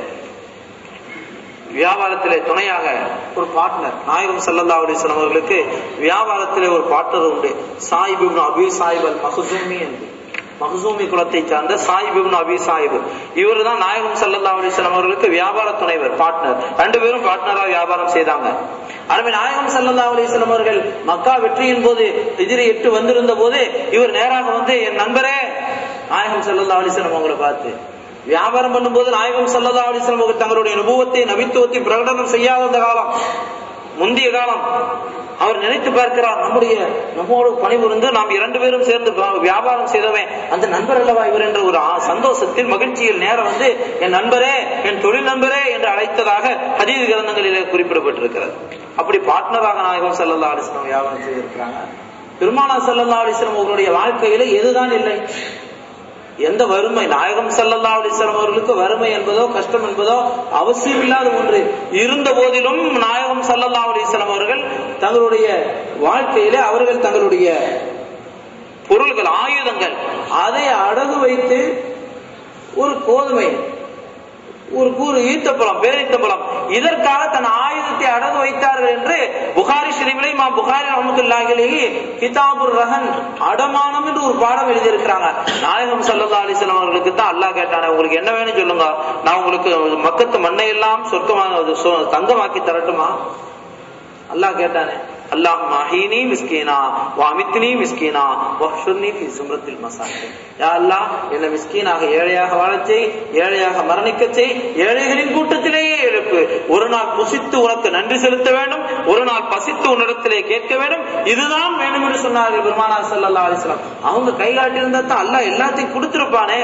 வியாபாரத்திலே துணையாக ஒரு பார்ட்னர், நாயகம் ஸல்லல்லாஹு அலைஹி வஸல்லம் அவர்களுக்கு வியாபாரத்திலே ஒரு பார்ட்னர் உண்டு. சாயிப் இப்னு அபீ சாயிப் அல் மக்ஸூமி என்று, மக்ஸூமி குலத்தை சார்ந்த சாயிப் இப்னு அபீ சாயிப், இவர் தான் நாயகம் ஸல்லல்லாஹு அலைஹி வஸல்லம் அவர்களுக்கு வியாபார துணைவர், பார்ட்னர். ரெண்டு பேரும் பார்ட்னரா வியாபாரம் செய்தாங்க. அருமை நாயகம் ஸல்லல்லாஹு அலைஹி வஸல்லம் அவர்கள் மக்கா வெற்றியின் போது ஹிஜ்ரி எட்டு வந்திருந்த போது இவர் நேராக வந்து, என் நண்பரே, நாயகம் ஸல்லல்லாஹு அலைஹி வஸல்லம் அவங்களை பார்த்து வியாபாரம் பண்ணும்போது நாயகம் ஸல்லல்லாஹு அலைஹி வஸல்லம் அவர்கள் தங்களுடைய நபுவத்தை நபித்துவத்தை பிரகடனம் செய்யாத காலம், முந்தைய காலம். அவர் நினைத்து பார்க்கிறார், நம்முடைய நம்மோடு பணிபுரிந்து நாம் இரண்டு பேரும் சேர்ந்து வியாபாரம் செய்தோமே அந்த நண்பர் அல்லவா இவர் என்ற ஒரு சந்தோஷத்தில் மகிழ்ச்சியில் நேரம் வந்து, என் நண்பரே, என் தொழில் நண்பரே என்று அழைத்ததாக ஹதீஸ் கிரந்தங்களிலே குறிப்பிடப்பட்டிருக்கிறது. அப்படி பார்ட்னராக நாயகம் ஸல்லல்லாஹு அலைஹி வஸல்லம் வியாபாரம் செய்திருக்கிறாங்க. பெருமானார் ஸல்லல்லாஹு அலைஹி வஸல்லம் அவர்களுடைய வாழ்க்கையில எதுதான் இல்லை? எந்த வறுமை? நாயகம் ஸல்லல்லாஹு அலைஹி வஸல்லம் அவர்களுக்கு வறுமை என்பதோ கஷ்டம் என்பதோ அவசியம் இல்லாத ஒன்று. இருந்த போதிலும் நாயகம் ஸல்லல்லாஹு அலைஹி வஸல்லம் அவர்கள் தங்களுடைய வாழ்க்கையிலே அவர்கள் தங்களுடைய பொருள்கள், ஆயுதங்கள், அதை அடகு வைத்து ஒரு கோதுமை, ஒரு கூறு ஈத்தப்பழம், பேரித்தப்பழம், இதற்காக தன் ஆயுதத்தை அடகு வைத்தார்கள் என்று புகாரி ஷரீஃபிலே இமாம் புகாரி ரஹ்மத்துல்லாஹி அலைஹி கிதாபுர் ரஹன், அடமானம் என்று ஒரு பாடம் எழுதியிருக்கிறாங்க. நாயகம் ஸல்லல்லாஹு அலைஹி வஸல்லம் அவர்களுக்கு தான் அல்லாஹ் கேட்டானே, உங்களுக்கு என்ன வேணும் சொல்லுங்க, நான் உங்களுக்கு மக்கத்து மண்ணை எல்லாம் சொர்க்கமாக தங்கமாக்கி தரட்டுமா? அல்லாஹ் கேட்டானே, அல்லாஹும்ம அஹீனி மிஸ்கீனா வ அமித்னி மிஸ்கீனா வஹ்ஷுர்னி ஃபீ ஸும்ரத்தில் மசாகின். யா அல்லாஹ், என்னை மிஸ்கீனாக ஏழையாக வாழச் செய், ஏழையாக மரணிக்கச் செய், ஏழைகளின் கூட்டத்திலேயே எழுப்பு. ஒரு நாள் புசித்து உனக்கு நன்றி செலுத்த வேண்டும், ஒரு நாள் பசித்து உன்னிடத்திலே கேட்க வேண்டும், இதுதான் வேண்டும் என்று சொன்னார்கள் பெருமானார் ஸல்லல்லாஹு அலைஹி வஸல்லம். அவங்க கைகாட்டி இருந்தா தான் அல்லாஹ் எல்லாத்தையும் கொடுத்திருப்பானே.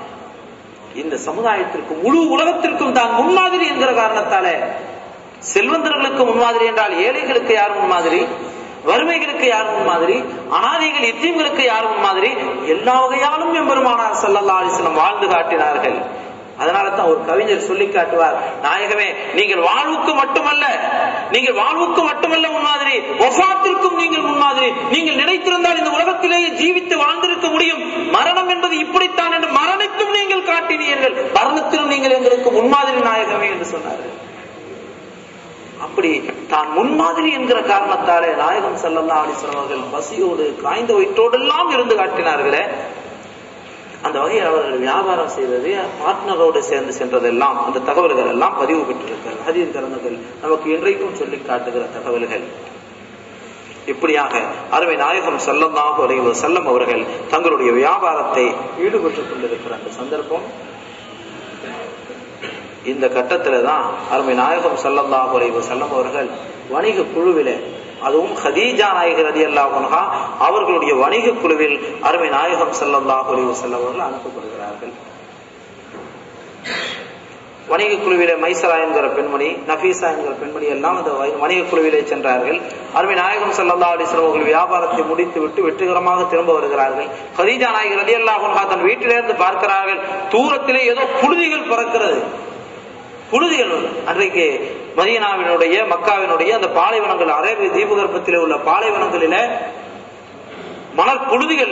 இந்த சமுதாயத்திற்கும் முழு உலகத்திற்கும் தான் முன்மாதிரி என்கிற காரணத்தாலே, செல்வந்தர்களுக்கு முன்மாதிரி என்றால் ஏழைகளுக்கு யார் முன்மாதிரி, வறுமைகளுக்கு யார் முன்மாதிரி, அனாதைகள் எத்தீம்களுக்கு யார் முன்மாதிரி, எல்லா வகையாலும் எம்பெருமானார் ஸல்லல்லாஹு அலைஹி வஸல்லம் வாழ்ந்து காட்டினார்கள். அதனால தான் ஒரு கவிஞர் சொல்லி காட்டுவார், நாயகமே, நீங்கள் வாழ்வுக்கு மட்டுமல்ல, நீங்கள் வாழ்வுக்கு மட்டுமல்ல முன்மாதிரி, வஃபாத்திற்கும் நீங்கள் முன்மாதிரி. நீங்கள் நினைத்திருந்தால் இந்த உலகத்திலேயே ஜீவித்து வாழ்ந்திருக்க முடியும், மரணம் என்பது இப்படித்தான் என்று மரணத்தும் நீங்கள் காட்டினீர்கள், மரணத்திலும் நீங்கள் எங்களுக்கு முன்மாதிரி நாயகமே என்று சொன்னார்கள். அப்படி தான் முன்மாதிரி என்கிற காரணத்தாலே நாயகம் ஸல்லல்லாஹு அலைஹி வஸல்லம் அவர்கள் பசியோடு காய்ந்த வயிற்றோடெல்லாம் இருந்து காட்டினார்களே. அந்த வகையில் அவர்கள் வியாபாரம் செய்தது, பார்ட்னரோடு சேர்ந்து சென்றதெல்லாம், அந்த தகவல்கள் எல்லாம் பதிவு பெற்றிருக்கிறது. ஹதீஸ் கிரந்தங்கள் நமக்கு இன்றைக்கும் சொல்லி காட்டுகிற தகவல்கள். இப்படியாக அருமை நாயகம் ஸல்லல்லாஹு அலைஹி வஸல்லம் அவர்கள் தங்களுடைய வியாபாரத்தை ஈடுபட்டுக் கொண்டிருக்கிற அந்த சந்தர்ப்பம், இந்த கட்டத்துல தான் அருமை நாயகம் ஸல்லல்லாஹு அலைஹி வஸல்லம் அவர்கள் வணிக குழுவிலே, அதுவும் ஹதீஜா நாயகி ரலியல்லாஹு அன்ஹா அவர்களுடைய வணிக குழுவில் அருமை நாயகம் ஸல்லல்லாஹு அலைஹி வஸல்லம் அவர்கள் அனுப்பப்படுகிறார்கள். வணிக குழுவிலே மைசரா என்கிற பெண்மணி, நபீசா என்கிற பெண்மணி எல்லாம் அந்த வணிக குழுவிலே சென்றார்கள். அருமை நாயகம் ஸல்லல்லாஹு அலைஹி வஸல்லம் அவர்கள் வியாபாரத்தை முடித்து விட்டு வெற்றிகரமாக திரும்ப வருகிறார்கள். ஹதீஜா நாயகி ரலியல்லாஹு அன்ஹா தன் வீட்டிலிருந்து பார்க்கிறார்கள், தூரத்திலே ஏதோ புழுதிகள் பறக்கிறது. புழுதிகள் அன்றைக்கு மதீனாவினுடைய மக்காவினுடைய அந்த பாலைவனங்கள், அரேபிய தீபகற்பத்திலே உள்ள பாலைவனங்களில மணல் புழுதிகள்,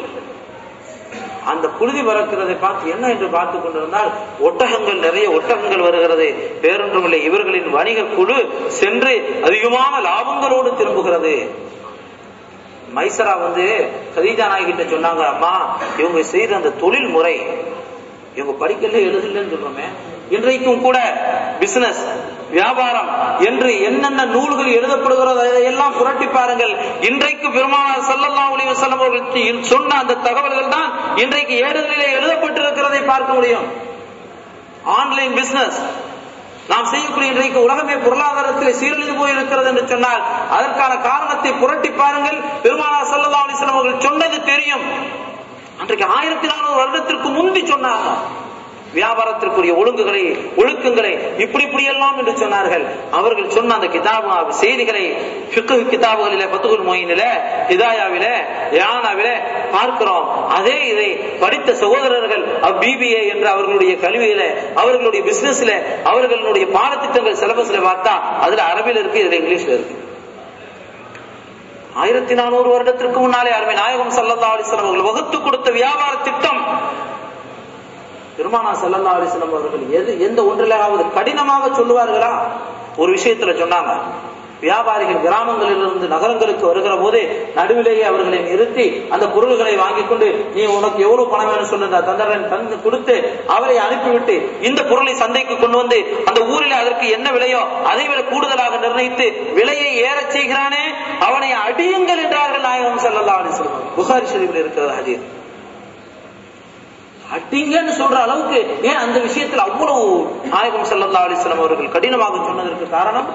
அந்த புழுதி பறக்கிறதை பார்த்து என்ன என்று பார்த்து கொண்டிருந்தால், ஒட்டகங்கள், நிறைய ஒட்டகங்கள் வருகிறது. வேறொன்றுமில்லை, இவர்களின் வணிக குழு சென்று அதிகமான லாபங்களோடு திரும்புகிறது. மைசரா வந்து கதீஜா நாயகி கிட்ட சொன்னாங்க, அம்மா இவங்க செய்யற அந்த தொழில் முறை, இவங்க படிக்கல எழுதலன்னு சொல்றோமே, இன்றைக்கும் கூட பிசினஸ் வியாபாரம் என்று என்னென்ன நூல்கள் எழுதப்படுகிறதோ அதையெல்லாம் புரட்டி பாருங்கள். இன்றைக்கு பெருமானார் ஸல்லல்லாஹு அலைஹி வஸல்லம் அவர்கள் சொன்ன அந்த தகவல்கள் தான் இன்றைக்கு ஏடுகளிலே எழுதப்பட்டிருக்கிறதை பார்க்க முடியும். ஆன்லைன் பிசினஸ் நாம் செய்யக்கூடிய இன்றைக்கு உலகமே பொருளாதாரத்தில் சீரழிந்து போயிருக்கிறது என்று சொன்னால் அதற்கான காரணத்தை புரட்டி பாருங்கள். பெருமானார் ஸல்லல்லாஹு அலைஹி வஸல்லம் அவர்கள் சொன்னது தெரியும். அன்றைக்கு ஆயிரத்தி நானூறு வருடத்திற்கு முந்தி சொன்னாங்க. வியாபாரத்திற்குரிய ஒழுங்குகளை ஒழுக்கங்களை இப்படி இப்படி எல்லாம் என்று சொன்னார்கள். அவர்கள் சொன்ன அந்த கிதாபு செய்திகளை ஃபிக்ஹ் கிதாபுகளிலே, ஃபத்ஹுல் முஈனிலே, ஹிதாயாவிலே, யானாவிலே பார்க்கிறோம். அதே இதை படித்த சகோதரர்கள் பிபிஏ என்ற அவர்களுடைய கல்வியில, அவர்களுடைய பிசினஸ்ல, அவர்களுடைய பாடத்திட்டங்கள் சிலபஸ்ல பார்த்தா அதுல அரபில இருக்கு, இதுல இங்கிலீஷ்ல இருக்கு. ஆயிரத்தி நானூறு வருடத்திற்கு முன்னாலே அருமை நாயகம் ஸல்லல்லாஹு அலைஹி வஸல்லம் அவர்கள் வகுத்து கொடுத்த வியாபார திட்டம் பெருமானார் ஸல்லல்லாஹு அலைஹி வஸல்லம் அவர்கள் எது எந்த ஒன்றிலாவது கடினமாக சொல்லுவார்களா? ஒரு விஷயத்துல சொன்னாங்க, வியாபாரிகள் கிராமங்களிலிருந்து நகரங்களுக்கு வருகிற போது நடுவிலேயே அவர்களை நிறுத்தி அந்த பொருள்களை வாங்கிக் கொண்டு, நீ உனக்கு எவ்வளவு பணம் வேணும் சொல்லு, தந்தரன் தந்து கொடுத்து அவரை அனுப்பிவிட்டு இந்த பொருளை சந்தைக்கு கொண்டு வந்து அந்த ஊரில் அதற்கு என்ன விலையோ அதை விட கூடுதலாக நிர்ணயித்து விலையை ஏறச் செய்கிறானே அவனை அடியுங்கள் என்றார்கள் நாயகம் ஸல்லல்லாஹு அலைஹி வஸல்லம். புகாரி ஷரீஃபில் இருக்கிற ஹதீஸ். அடிங்கன்னு சொல்ற அளவுக்கு ஏன் அந்த விஷயத்தில் அவ்வளவு நாயகம் ஸல்லல்லாஹு அலைஹி வஸல்லம் அவர்கள் கடினமாக சொன்னதற்கு காரணம்,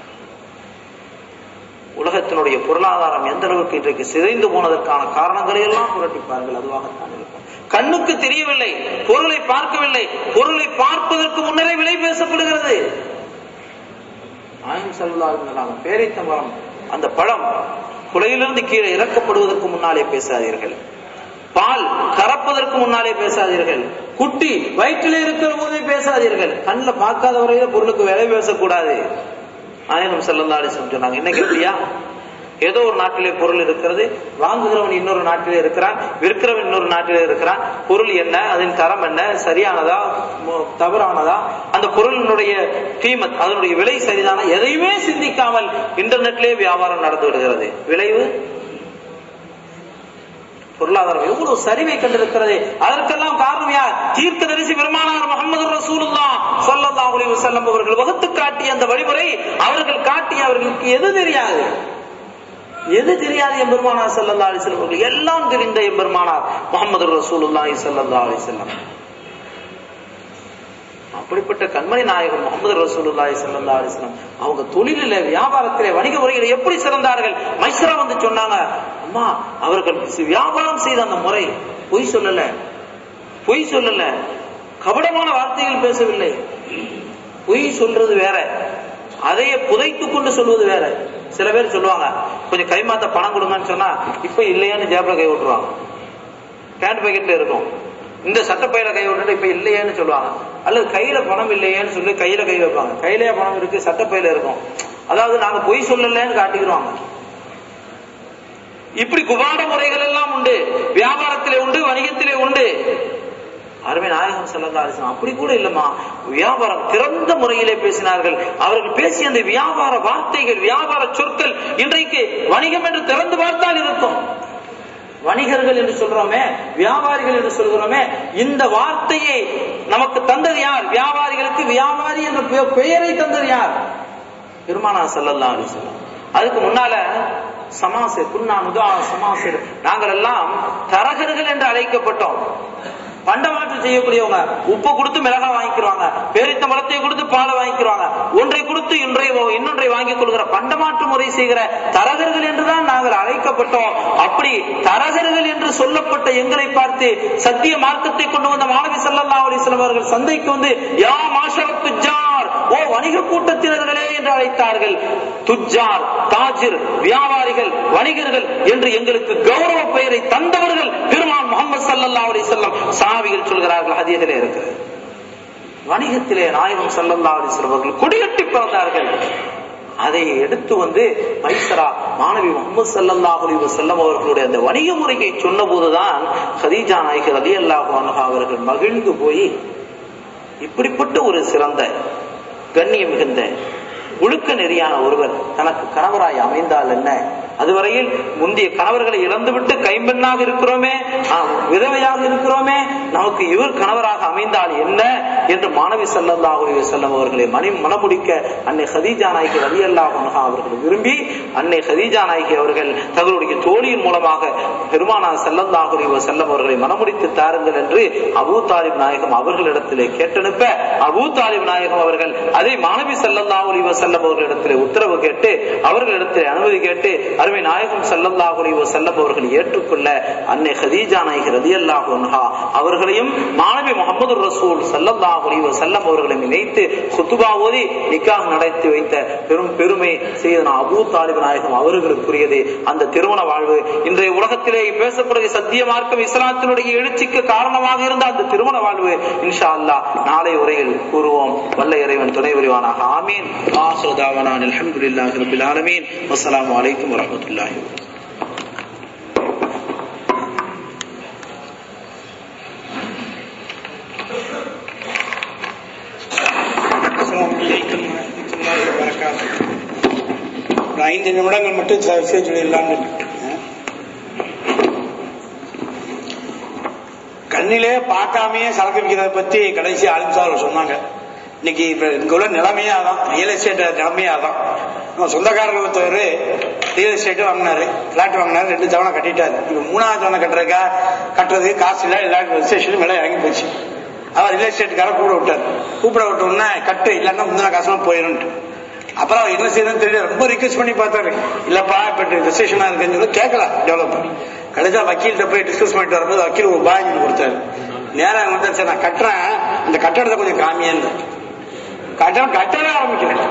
உலகத்தினுடைய பொருளாதாரம் எந்த அளவுக்கு இன்றைக்கு சிதைந்து போனதற்கான காரணங்களை எல்லாம் புரட்டிப்பார்கள். அதுவாகத்தான் இருக்கும். கண்ணுக்கு தெரியவில்லை, பொருளை பார்க்கவில்லை, பொருளை பார்ப்பதற்கு முன்னரே விலை பேசப்படுகிறது. நாயகம் ஸல்லல்லாஹு அலைஹி வஸல்லம் பேரித்த மரம், அந்த பழம் குலையிலிருந்து கீழே இறக்கப்படுவதற்கு முன்னாலே பேசாதீர்கள், பால் கறப்பதற்கு முன்னாலே பேசாதீர்கள், குட்டி வயிற்றிலே இருக்கிற போதே பேசாதீர்கள், கண்ணில் பார்க்காத வரையில பொருளுக்கு விலை பேசக்கூடாது. நாயகம் ஸல்லல்லாஹு அலைஹி வஸல்லம் சொன்னாங்க. இன்னைக்கு எப்படியா, ஏதோ ஒரு நாட்டிலே பொருள் இருக்கிறது, வாங்குகிறவன் இன்னொரு நாட்டிலே இருக்கிறான், விற்கிறவன் இன்னொரு நாட்டிலே இருக்கிறான். பொருள் என்ன, அதன் தரம் என்ன, சரியானதா தவறானதா, அந்த பொருளினுடைய கீமத், அதனுடைய விலை சரிதானா, எதையுமே சிந்திக்காமல் இன்டர்நெட்லேயே வியாபாரம் நடந்து விடுகிறது. விளைவு பொருளாதாரம் எவ்வளவு சரிவை கண்டிருக்கிறது. அதற்கெல்லாம் காரணம் யார்? தீர்க்கதரிசி பெருமானார் முஹம்மது ரசூலுல்லாஹ் ஸல்லல்லாஹு அலைஹி வஸல்லம் அவர்கள் வகுத்து காட்டிய அந்த வழிமுறை, அவர்கள் காட்டிய, அவர்களுக்கு எது தெரியாது, எது தெரியாது எம்பெருமானார் ஸல்லல்லாஹு அலைஹி வஸல்லம் அவர்கள் எல்லாம் தெரிந்த எம்பெருமானார் முஹம்மது ரசூலுல்லாஹ் ஸல்லல்லாஹு அலைஹி வஸல்லம். அப்படிப்பட்ட கண்மணி நாயகம் முஹம்மது ரசூலுல்லாஹி ஸல்லல்லாஹு அலைஹி வஸல்லம் அவங்க தொழிலில, வியாபாரத்திலே, வணிக முறையில எப்படி சிறந்தார்கள்? மைசரா வந்து சொன்னாங்க, அம்மா அவர்கள் வியாபாரம் செய்த அந்த முறை, பொய் சொல்லல, பொய் சொல்லல, கபடமான வார்த்தைகள் பேசவில்லை. பொய் சொல்றது வேற, அதையே புதைத்துக் கொண்டு சொல்வது வேற. சில பேர் சொல்லுவாங்க, கொஞ்சம் கைமாத்த பணம் கொடுங்கன்னு சொன்னா இப்ப இல்லையான்னு ஜேப்ல கை விட்டுருவாங்க, பேண்ட் பாக்கெட்ல இருக்கும், இந்த சட்டப்பையில கை விட்டுட்டு இப்ப இல்லையேன்னு சொல்லுவாங்க. அல்லது கையில பணம் இல்லையேன்னு சொல்லி கையில கை வைப்பாங்க, கையிலேயே பணம் இருக்கு சட்டப்பையில இருக்கும், அதாவது நாங்க பொய் சொல்லலன்னு காட்டிக்கிறோம். இப்படி குபாட முறைகள் எல்லாம் உண்டு, வியாபாரத்திலே உண்டு, வணிகத்திலே உண்டு. அருமை நாயகம் ஸல்லல்லாஹு அலைஹி வஸல்லம் அப்படி கூட இல்லம்மா, வியாபாரம் திறந்த முறையிலே பேசினார்கள். அவர்கள் பேசிய அந்த வியாபார வார்த்தைகள், வியாபார சொற்கள் இன்றைக்கு வணிகம் என்று திறந்து பார்த்தால் இருக்கும். வணிகர்கள் என்று சொல்றோமே, வியாபாரிகள் என்று சொல்கிறோமே, இந்த வார்த்தையை நமக்கு தந்தது யார்? வியாபாரிகளுக்கு வியாபாரி என்ற பெயரை தந்தது யார்? பெருமானார் ஸல்லல்லாஹு அலைஹி வஸல்லம். அதுக்கு முன்னால சமாசிர், குன்னா நுதா சமாசிர், நாங்கள் எல்லாம் தரகர்கள் என்று அழைக்கப்பட்டோம். பண்டமாற்று செய்யக்கூடியவங்க, உப்பு கொடுத்து மிளகா வாங்கிக்கிறாங்க, பேரித்த மரத்தை கொடுத்து பாலை வாங்கிக்கிறாங்க, ஒன்றை கொடுத்து இன்றைய இன்னொன்றை வாங்கிக் கொள்கிற பண்டமாற்று முறை செய்கிற தரகர்கள் என்றுதான் நாங்கள் அழைக்கப்பட்டோம். அப்படி தரகர்கள் என்று சொல்லப்பட்ட எங்களை பார்த்து சத்திய மார்க்கத்தை கொண்டு வந்த மாணவி ஸல்லல்லாஹு அலைஹி வஸல்லம் அவர்கள் சந்தைக்கு வந்து யா மாஷர் துஜ்ஜார், ஓ வணிக கூட்டத்தினர்களே என்று அழைத்தார்கள். துஜ்ஜார், தாஜிர், வியாபாரிகள், வணிகர்கள் என்று எங்களுக்கு கௌரவ பெயரை தந்தவர்கள் பெருமான் முஹம்மது ஸல்லல்லாஹு அலைஹி வஸல்லம். சஹாபிகள் சொல்கிறார்கள், ஹதீஸிலே இருக்கிறது. வணிகத்திலே நாயகம் ஸல்லல்லாஹு அலைஹி வஸல்லம் அவர்கள் கொடிகட்டி பிறந்தார்கள். அதை எடுத்து வந்து மைசரா மாணவி முஹம்மது ஸல்லல்லாஹு அலைஹி வஸல்லம் அவர்களுடைய அந்த வணிக முறையை சொன்ன போதுதான் கதீஜா நாயகி ரலியல்லாஹு அன்ஹா அவர்கள் மகிழ்ந்து போய், இப்படிப்பட்ட ஒரு சிறந்த கண்ணியம் மிகுந்த ஒழுக்க நெறியான ஒருவர் தனக்கு கணவராய் அமைந்தால் என்ன, அதுவரையில் முந்தைய கணவர்களை இழந்துவிட்டு கைம்பெண்ணாக இருக்கிறோமே, விதவையாக இருக்கிறோமே, நமக்கு இவர் கணவராக அமைந்தால் என்ன என்று மாணவி ஸல்லல்லாஹு அலைஹி வஸல்லம் அவர்களை மணி மணமுடிக்க அன்னை ஹதீஜா நாயகி ரலியல்லாஹு அன்ஹா அவர்கள் விரும்பி அன்னை ஹதீஜா நாயகி அவர்கள் தங்களுடைய தோழியின் மூலமாக பெருமானார் ஸல்லல்லாஹு அலைஹி வஸல்லம் அவர்களை மணமுடித்து தாருங்கள் என்று அபூ தாலிப் நாயகம் அவர்களிடத்திலே கேட்டனுப்ப அபூ தாலிப் நாயகம் அவர்கள் அதை மாணவி ஸல்லல்லாஹு அலைஹி வஸல்லம் அவர்களிடத்திலே உத்தரவு கேட்டு அவர்களிடத்திலே அனுமதி கேட்டு அருமை நாயகம் ஸல்லல்லாஹு அலைஹி வஸல்லம் அவர்கள் ஏற்றுக்கொள்ள அன்னை ஹதீஜா நாயகி ரலியல்லாஹு அன்ஹா அவர்களையும் மாணவி முஹம்மது ரசூல் ஸல்லல்லாஹு அலைஹி வஸல்லம் அவர்களையும் இணைத்து குத்பா ஓதி நிக்காஹ் நடத்தி வைத்த பெரும் பெருமை சையதுனா அபூ தாலிப் நாயகம் அவர்களுக்குரியது. அந்த திருமண வாழ்வு இன்றைய உலகத்திலே பேசப்படுகிற சத்திய மார்க்கம் இஸ்லாத்தினுடைய எழுச்சிக்கு காரணமாக இருந்த அந்த திருமண வாழ்வு இன்ஷா அல்லாஹ் நாளை உரையில் கூறுவோம். வல்ல இறைவன் துணை புரிவானாக. ஆமீன். ஆகிரு தாவானா அல்ஹம்துலில்லாஹி ரப்பில் ஆலமீன். வஸ்ஸலாமு அலைக்கும் வரஹ்மத்துல்லாஹி. ஐந்து நிமிடங்கள் மட்டும் சொல்லிடலான்னு. கண்ணிலே பார்க்காமையே சரக்கு விற்கிறத பத்தி கடைசி ஆலிம்சார் சொன்னாங்க. இன்னைக்கு இங்க உள்ள நிலைமையே அதான், ரியல் எஸ்டேட் நிலைமையே அதான். சொந்தக்காரர்கள் ஒருத்தவர் ரியல் எஸ்டேட் வாங்கினாரு, பிளாட் வாங்கினாரு, ரெண்டு தவணை கட்டிட்டாரு. இப்ப மூணாவது தவணை கட்டுறதுக்கா கட்டுறது காசு இல்லை, எல்லா ரெஜிஸ்ட்ரேஷனும் விலை இறங்கி போச்சு. அவர் ரியல் எஸ்டேட்டுக்கார கூப்பிட விட்டார். கூப்பிட விட்ட உடனே கட்டு இல்லைன்னா முந்தின காசுலாம் போயிடும். அப்புறம் அவர் என்ன செய்யணும்னு தெரியல, ரொம்ப ரிக்வெஸ்ட் பண்ணி பார்த்தாரு. இல்லப்பா இப்ப ரெஜிஸ்ட்ரேஷனா இருக்குன்னு சொல்லி கேட்கல, டெவலப் பண்ணி கடைசியா வக்கீல்கிட்ட போய் டிஸ்கஸ் பண்ணிட்டு வரும்போது வக்கீல் ஒரு பாய் கொடுத்தாரு. நேரம் வந்து சரி நான் கட்டுறேன், அந்த கட்டடத்தை கொஞ்சம் காமியான்னு. கட்டணம் கட்டவே ஆரம்பிக்கிறேன்.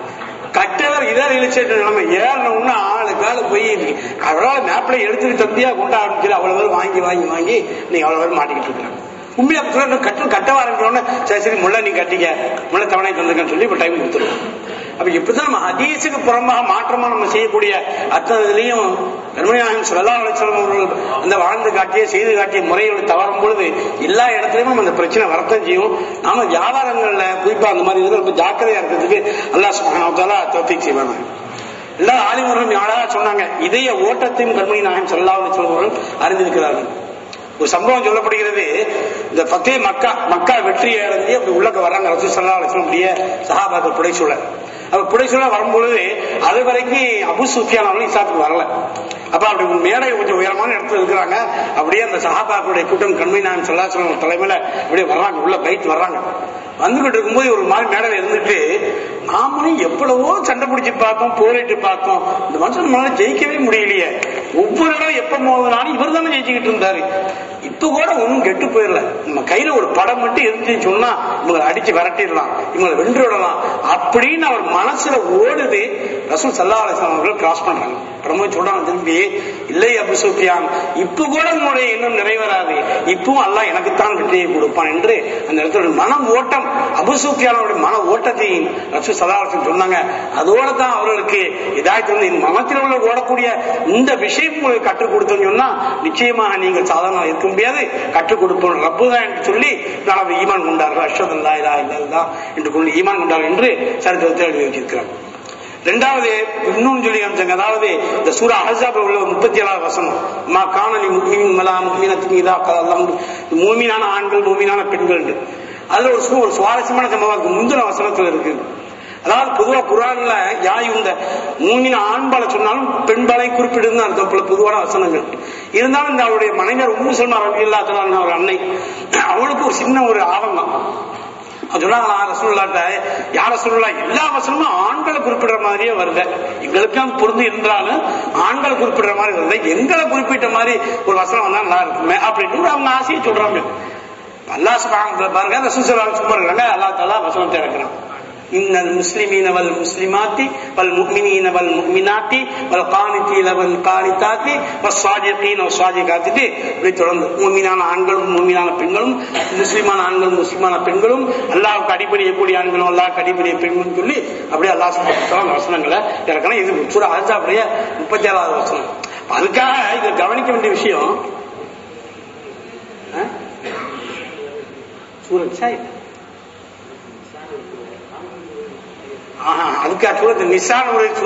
கட்டவர் இதான் ரியல் எஸ்டேட் நிலைமை. ஏறணும்னா ஆளுக்கு ஆளு போய் அவரால் மேப்ல எடுத்துட்டு தம்பியா கொண்டு ஆரம்பிச்சு அவ்வளவு பேர் வாங்கி வாங்கி வாங்கி நீங்க அவ்வளவு பேர் மாட்டிக்கிட்டு இருக்காங்க. உண்மையா கட்ட கட்ட ஆரம்பிக்கணும்னா சரி சரி முள்ள நீ கட்டிக்க, முள்ள தவணை தந்துக்கன்னு சொல்லி இப்ப டைம் கொடுத்துருவோம். அப்ப இப்படிதான் நம்ம ஹதீஸுக்கு புறம்பாக மாற்றமா நம்ம செய்யக்கூடிய அத்தனையும் பெருமநாயகம் ஸல்லல்லாஹு அலைஹி வஸல்லம் அவர்கள் அந்த வாழ்ந்து காட்டிய செய்து காட்டிய முறைகளை தவறும் பொழுது எல்லா இடத்துலயும் நம்ம அந்த பிரச்சனை வரத்தான் செய்யும். நாம வியாபாரங்கள்ல குறிப்பா அந்த மாதிரி இதுல ரொம்ப ஜாக்கிரதையா இருக்கிறதுக்கு அல்லாஹ் சுப்ஹானஹு வ தஆலா தௌஃபீக் செய்வாங்க. எல்லா ஆலிம்களும் அழகா சொன்னாங்க, இதய ஓட்டத்தையும் பெருமநாயகம் ஸல்லல்லாஹு அலைஹி வஸல்லம் அவர்கள் அறிந்திருக்கிறார்கள். ஒரு சம்பவம் சொல்லப்படுகிறது. இந்த ஃபத்தே மக்கா மக்கா வெற்றியை அடைஞ்சு அப்படி உள்ளக்க வர்றாங்க ரசூல் ஸல்லல்லாஹு அலைஹி வஸல்லம் உடைய சஹாபாக்கள் புடைசூழ. அப்ப புடைசூழ வரும்பொழுது அது வரைக்கும் அபூ சுஃபியான் அவர்கள் இஸ்லாத்துக்கு வரல. அப்ப அப்படி மேடை கொஞ்சம் உயரமான இடத்துல இருக்கிறாங்க. அப்படியே அந்த சஹாபாக்களுடைய கூட்டம் கண்மை நாயகம் ஸல்லல்லாஹு அலைஹி வஸல்லம் தலைமையில அப்படியே வர்றாங்க, உள்ள பைத் வர்றாங்க. வந்துகிட்டு இருக்கும்போது ஒரு மாதிரி மேடையில இருந்துட்டு நாமளும் எவ்வளவோ சண்டை பிடிச்சு பார்த்தோம், போரிட்டு பார்த்தோம், இந்த மனுஷன் நம்மளால ஜெயிக்கவே முடியலையே. ஒவ்வொரு இடம் எப்ப போவதாலும் இவர் தானே ஜெயிச்சுக்கிட்டு இருந்தாரு, இப்ப கூட ஒன்னும் கெட்டு போயிடல, நம்ம கையில ஒரு படம் மட்டும் இருந்துச்சுன்னு சொன்னா இவங்களை அடிச்சு விரட்டிடலாம், இவங்களை வென்று விடலாம் அப்படின்னு அவர் மனசுல ஓடுது. ரசூல் ஸல்லல்லாஹு அலைஹி வஸல்லம் அவர்கள் கிராஸ் பண்றாங்க. பிரம்ம சொல்றாங்க திரும்பி, இல்லை அபூ சுஃபியான் இப்ப கூட உங்களுடைய எண்ணம் நிறைவேறாது, இப்பவும் அல்லாஹ் எனக்குத்தான் வெற்றியை கொடுப்பான் என்று அந்த இடத்துல மனம் ஓட்டம் அபூ சுஃபியானுடைய மன ஓட்டத்தை ரசூல் ஸல்லல்லாஹு அலைஹி வஸல்லம் சொன்னாங்க. அதோட தான் அவர்களுக்கு இதாயத்து வந்து இந்த மனத்தில் உள்ள ஓடக்கூடிய இந்த விஷயம் உங்களுக்கு கற்றுக் கொடுத்தோம்னு சொன்னா நிச்சயமாக நீங்கள் சாதாரண இருக்க முடியாது, கற்றுக் கொடுப்போம் ரப்புதான் என்று சொல்லி நான் ஈமான் கொண்டார்கள். அஷ்ஹது அல்லா இலாஹா இல்லல்லாஹ் என்று கொண்டு ஈமான் கொண்டார்கள் என்று சரித்திரத்தில் எழுதி வச்சிருக்கிறார். இரண்டாவது இன்னும் சொல்லி காமிச்சாங்க. அதாவது இந்த சூரா அஹ்ஸாப்ல உள்ள முப்பத்தி ஏழாவது வசனம், மா கானலி முஃமினின் வலா முஃமினத்தின் இதா கல்லல்லாஹு மூமினான ஆண்கள் மூமினான பெண்கள். அதுல ஒரு ஒரு சுவாரஸ்யமான சம்பவம் முந்தின வசனத்துல இருக்கு. அதாவது பொதுவா குர்ஆன்ல யாய் இந்த மூமின ஆண்பாலை சொன்னாலும் பெண்பாலை குறிப்பிடுன்னு அர்த்தம் பொதுவான வசனங்கள். இருந்தாலும் இந்த அவருடைய மனைவியர் உம்மு சல்மா ரலியல்லாஹு தஆலா ஒரு அன்னை, அவளுக்கு ஒரு சின்ன ஒரு ஆவம். சொன்னாங்களா ரசூலுல்லாஹ்ட்ட, யா ரசூலுல்லாஹ் எல்லா வசனமும் ஆண்களை குறிப்பிடுற மாதிரியே வருது, எங்களுக்கும் பொருந்து இருந்தாலும் ஆண்களை குறிப்பிடுற மாதிரி வருது, எங்களை குறிப்பிட்ட மாதிரி ஒரு வசனம் வந்தா நல்லா இருக்குமே அப்படின்னு அவங்க ஆசையை சொல்றாங்க. அல்லாஹ் சுப்ஹானஹு வ தஆலா பாருங்க, ரசூல் ஸல்லல்லாஹு அலைஹி வஸல்லம் இருக்காங்க, அல்லாஹ் தஆலா வசனத்தை இறக்குறான். இன்னல் முஸ்லிமீன வல் முஸ்லிமாத்தி வல் முஃமினீன வல் முஃமினாத்தி வல் கானிதீன வல் கானிதாத்தி வஸ் ஸாதிகீன வஸ் ஸாதிகாத்தி இப்படி தொடர்ந்து முஃமினான ஆண்களும் முஃமினான பெண்களும், முஸ்லிமான ஆண்களும் முஸ்லிமான பெண்களும், அல்லாஹ்வுக்கு அடிபணியக்கூடிய ஆண்களும் அல்லாஹ்வுக்கு அடிபணிய பெண்களும் சொல்லி அப்படியே அல்லாஹ் சுப்ஹானஹு வ தஆலா வசனங்களை இறக்கணும். இது சூரா அஹ்ஸாபுடைய முப்பத்தி ஏழாவது வசனம். அதுக்காக இதை கவனிக்க வேண்டிய விஷயம் சூரத் அதுக்காக நிசான்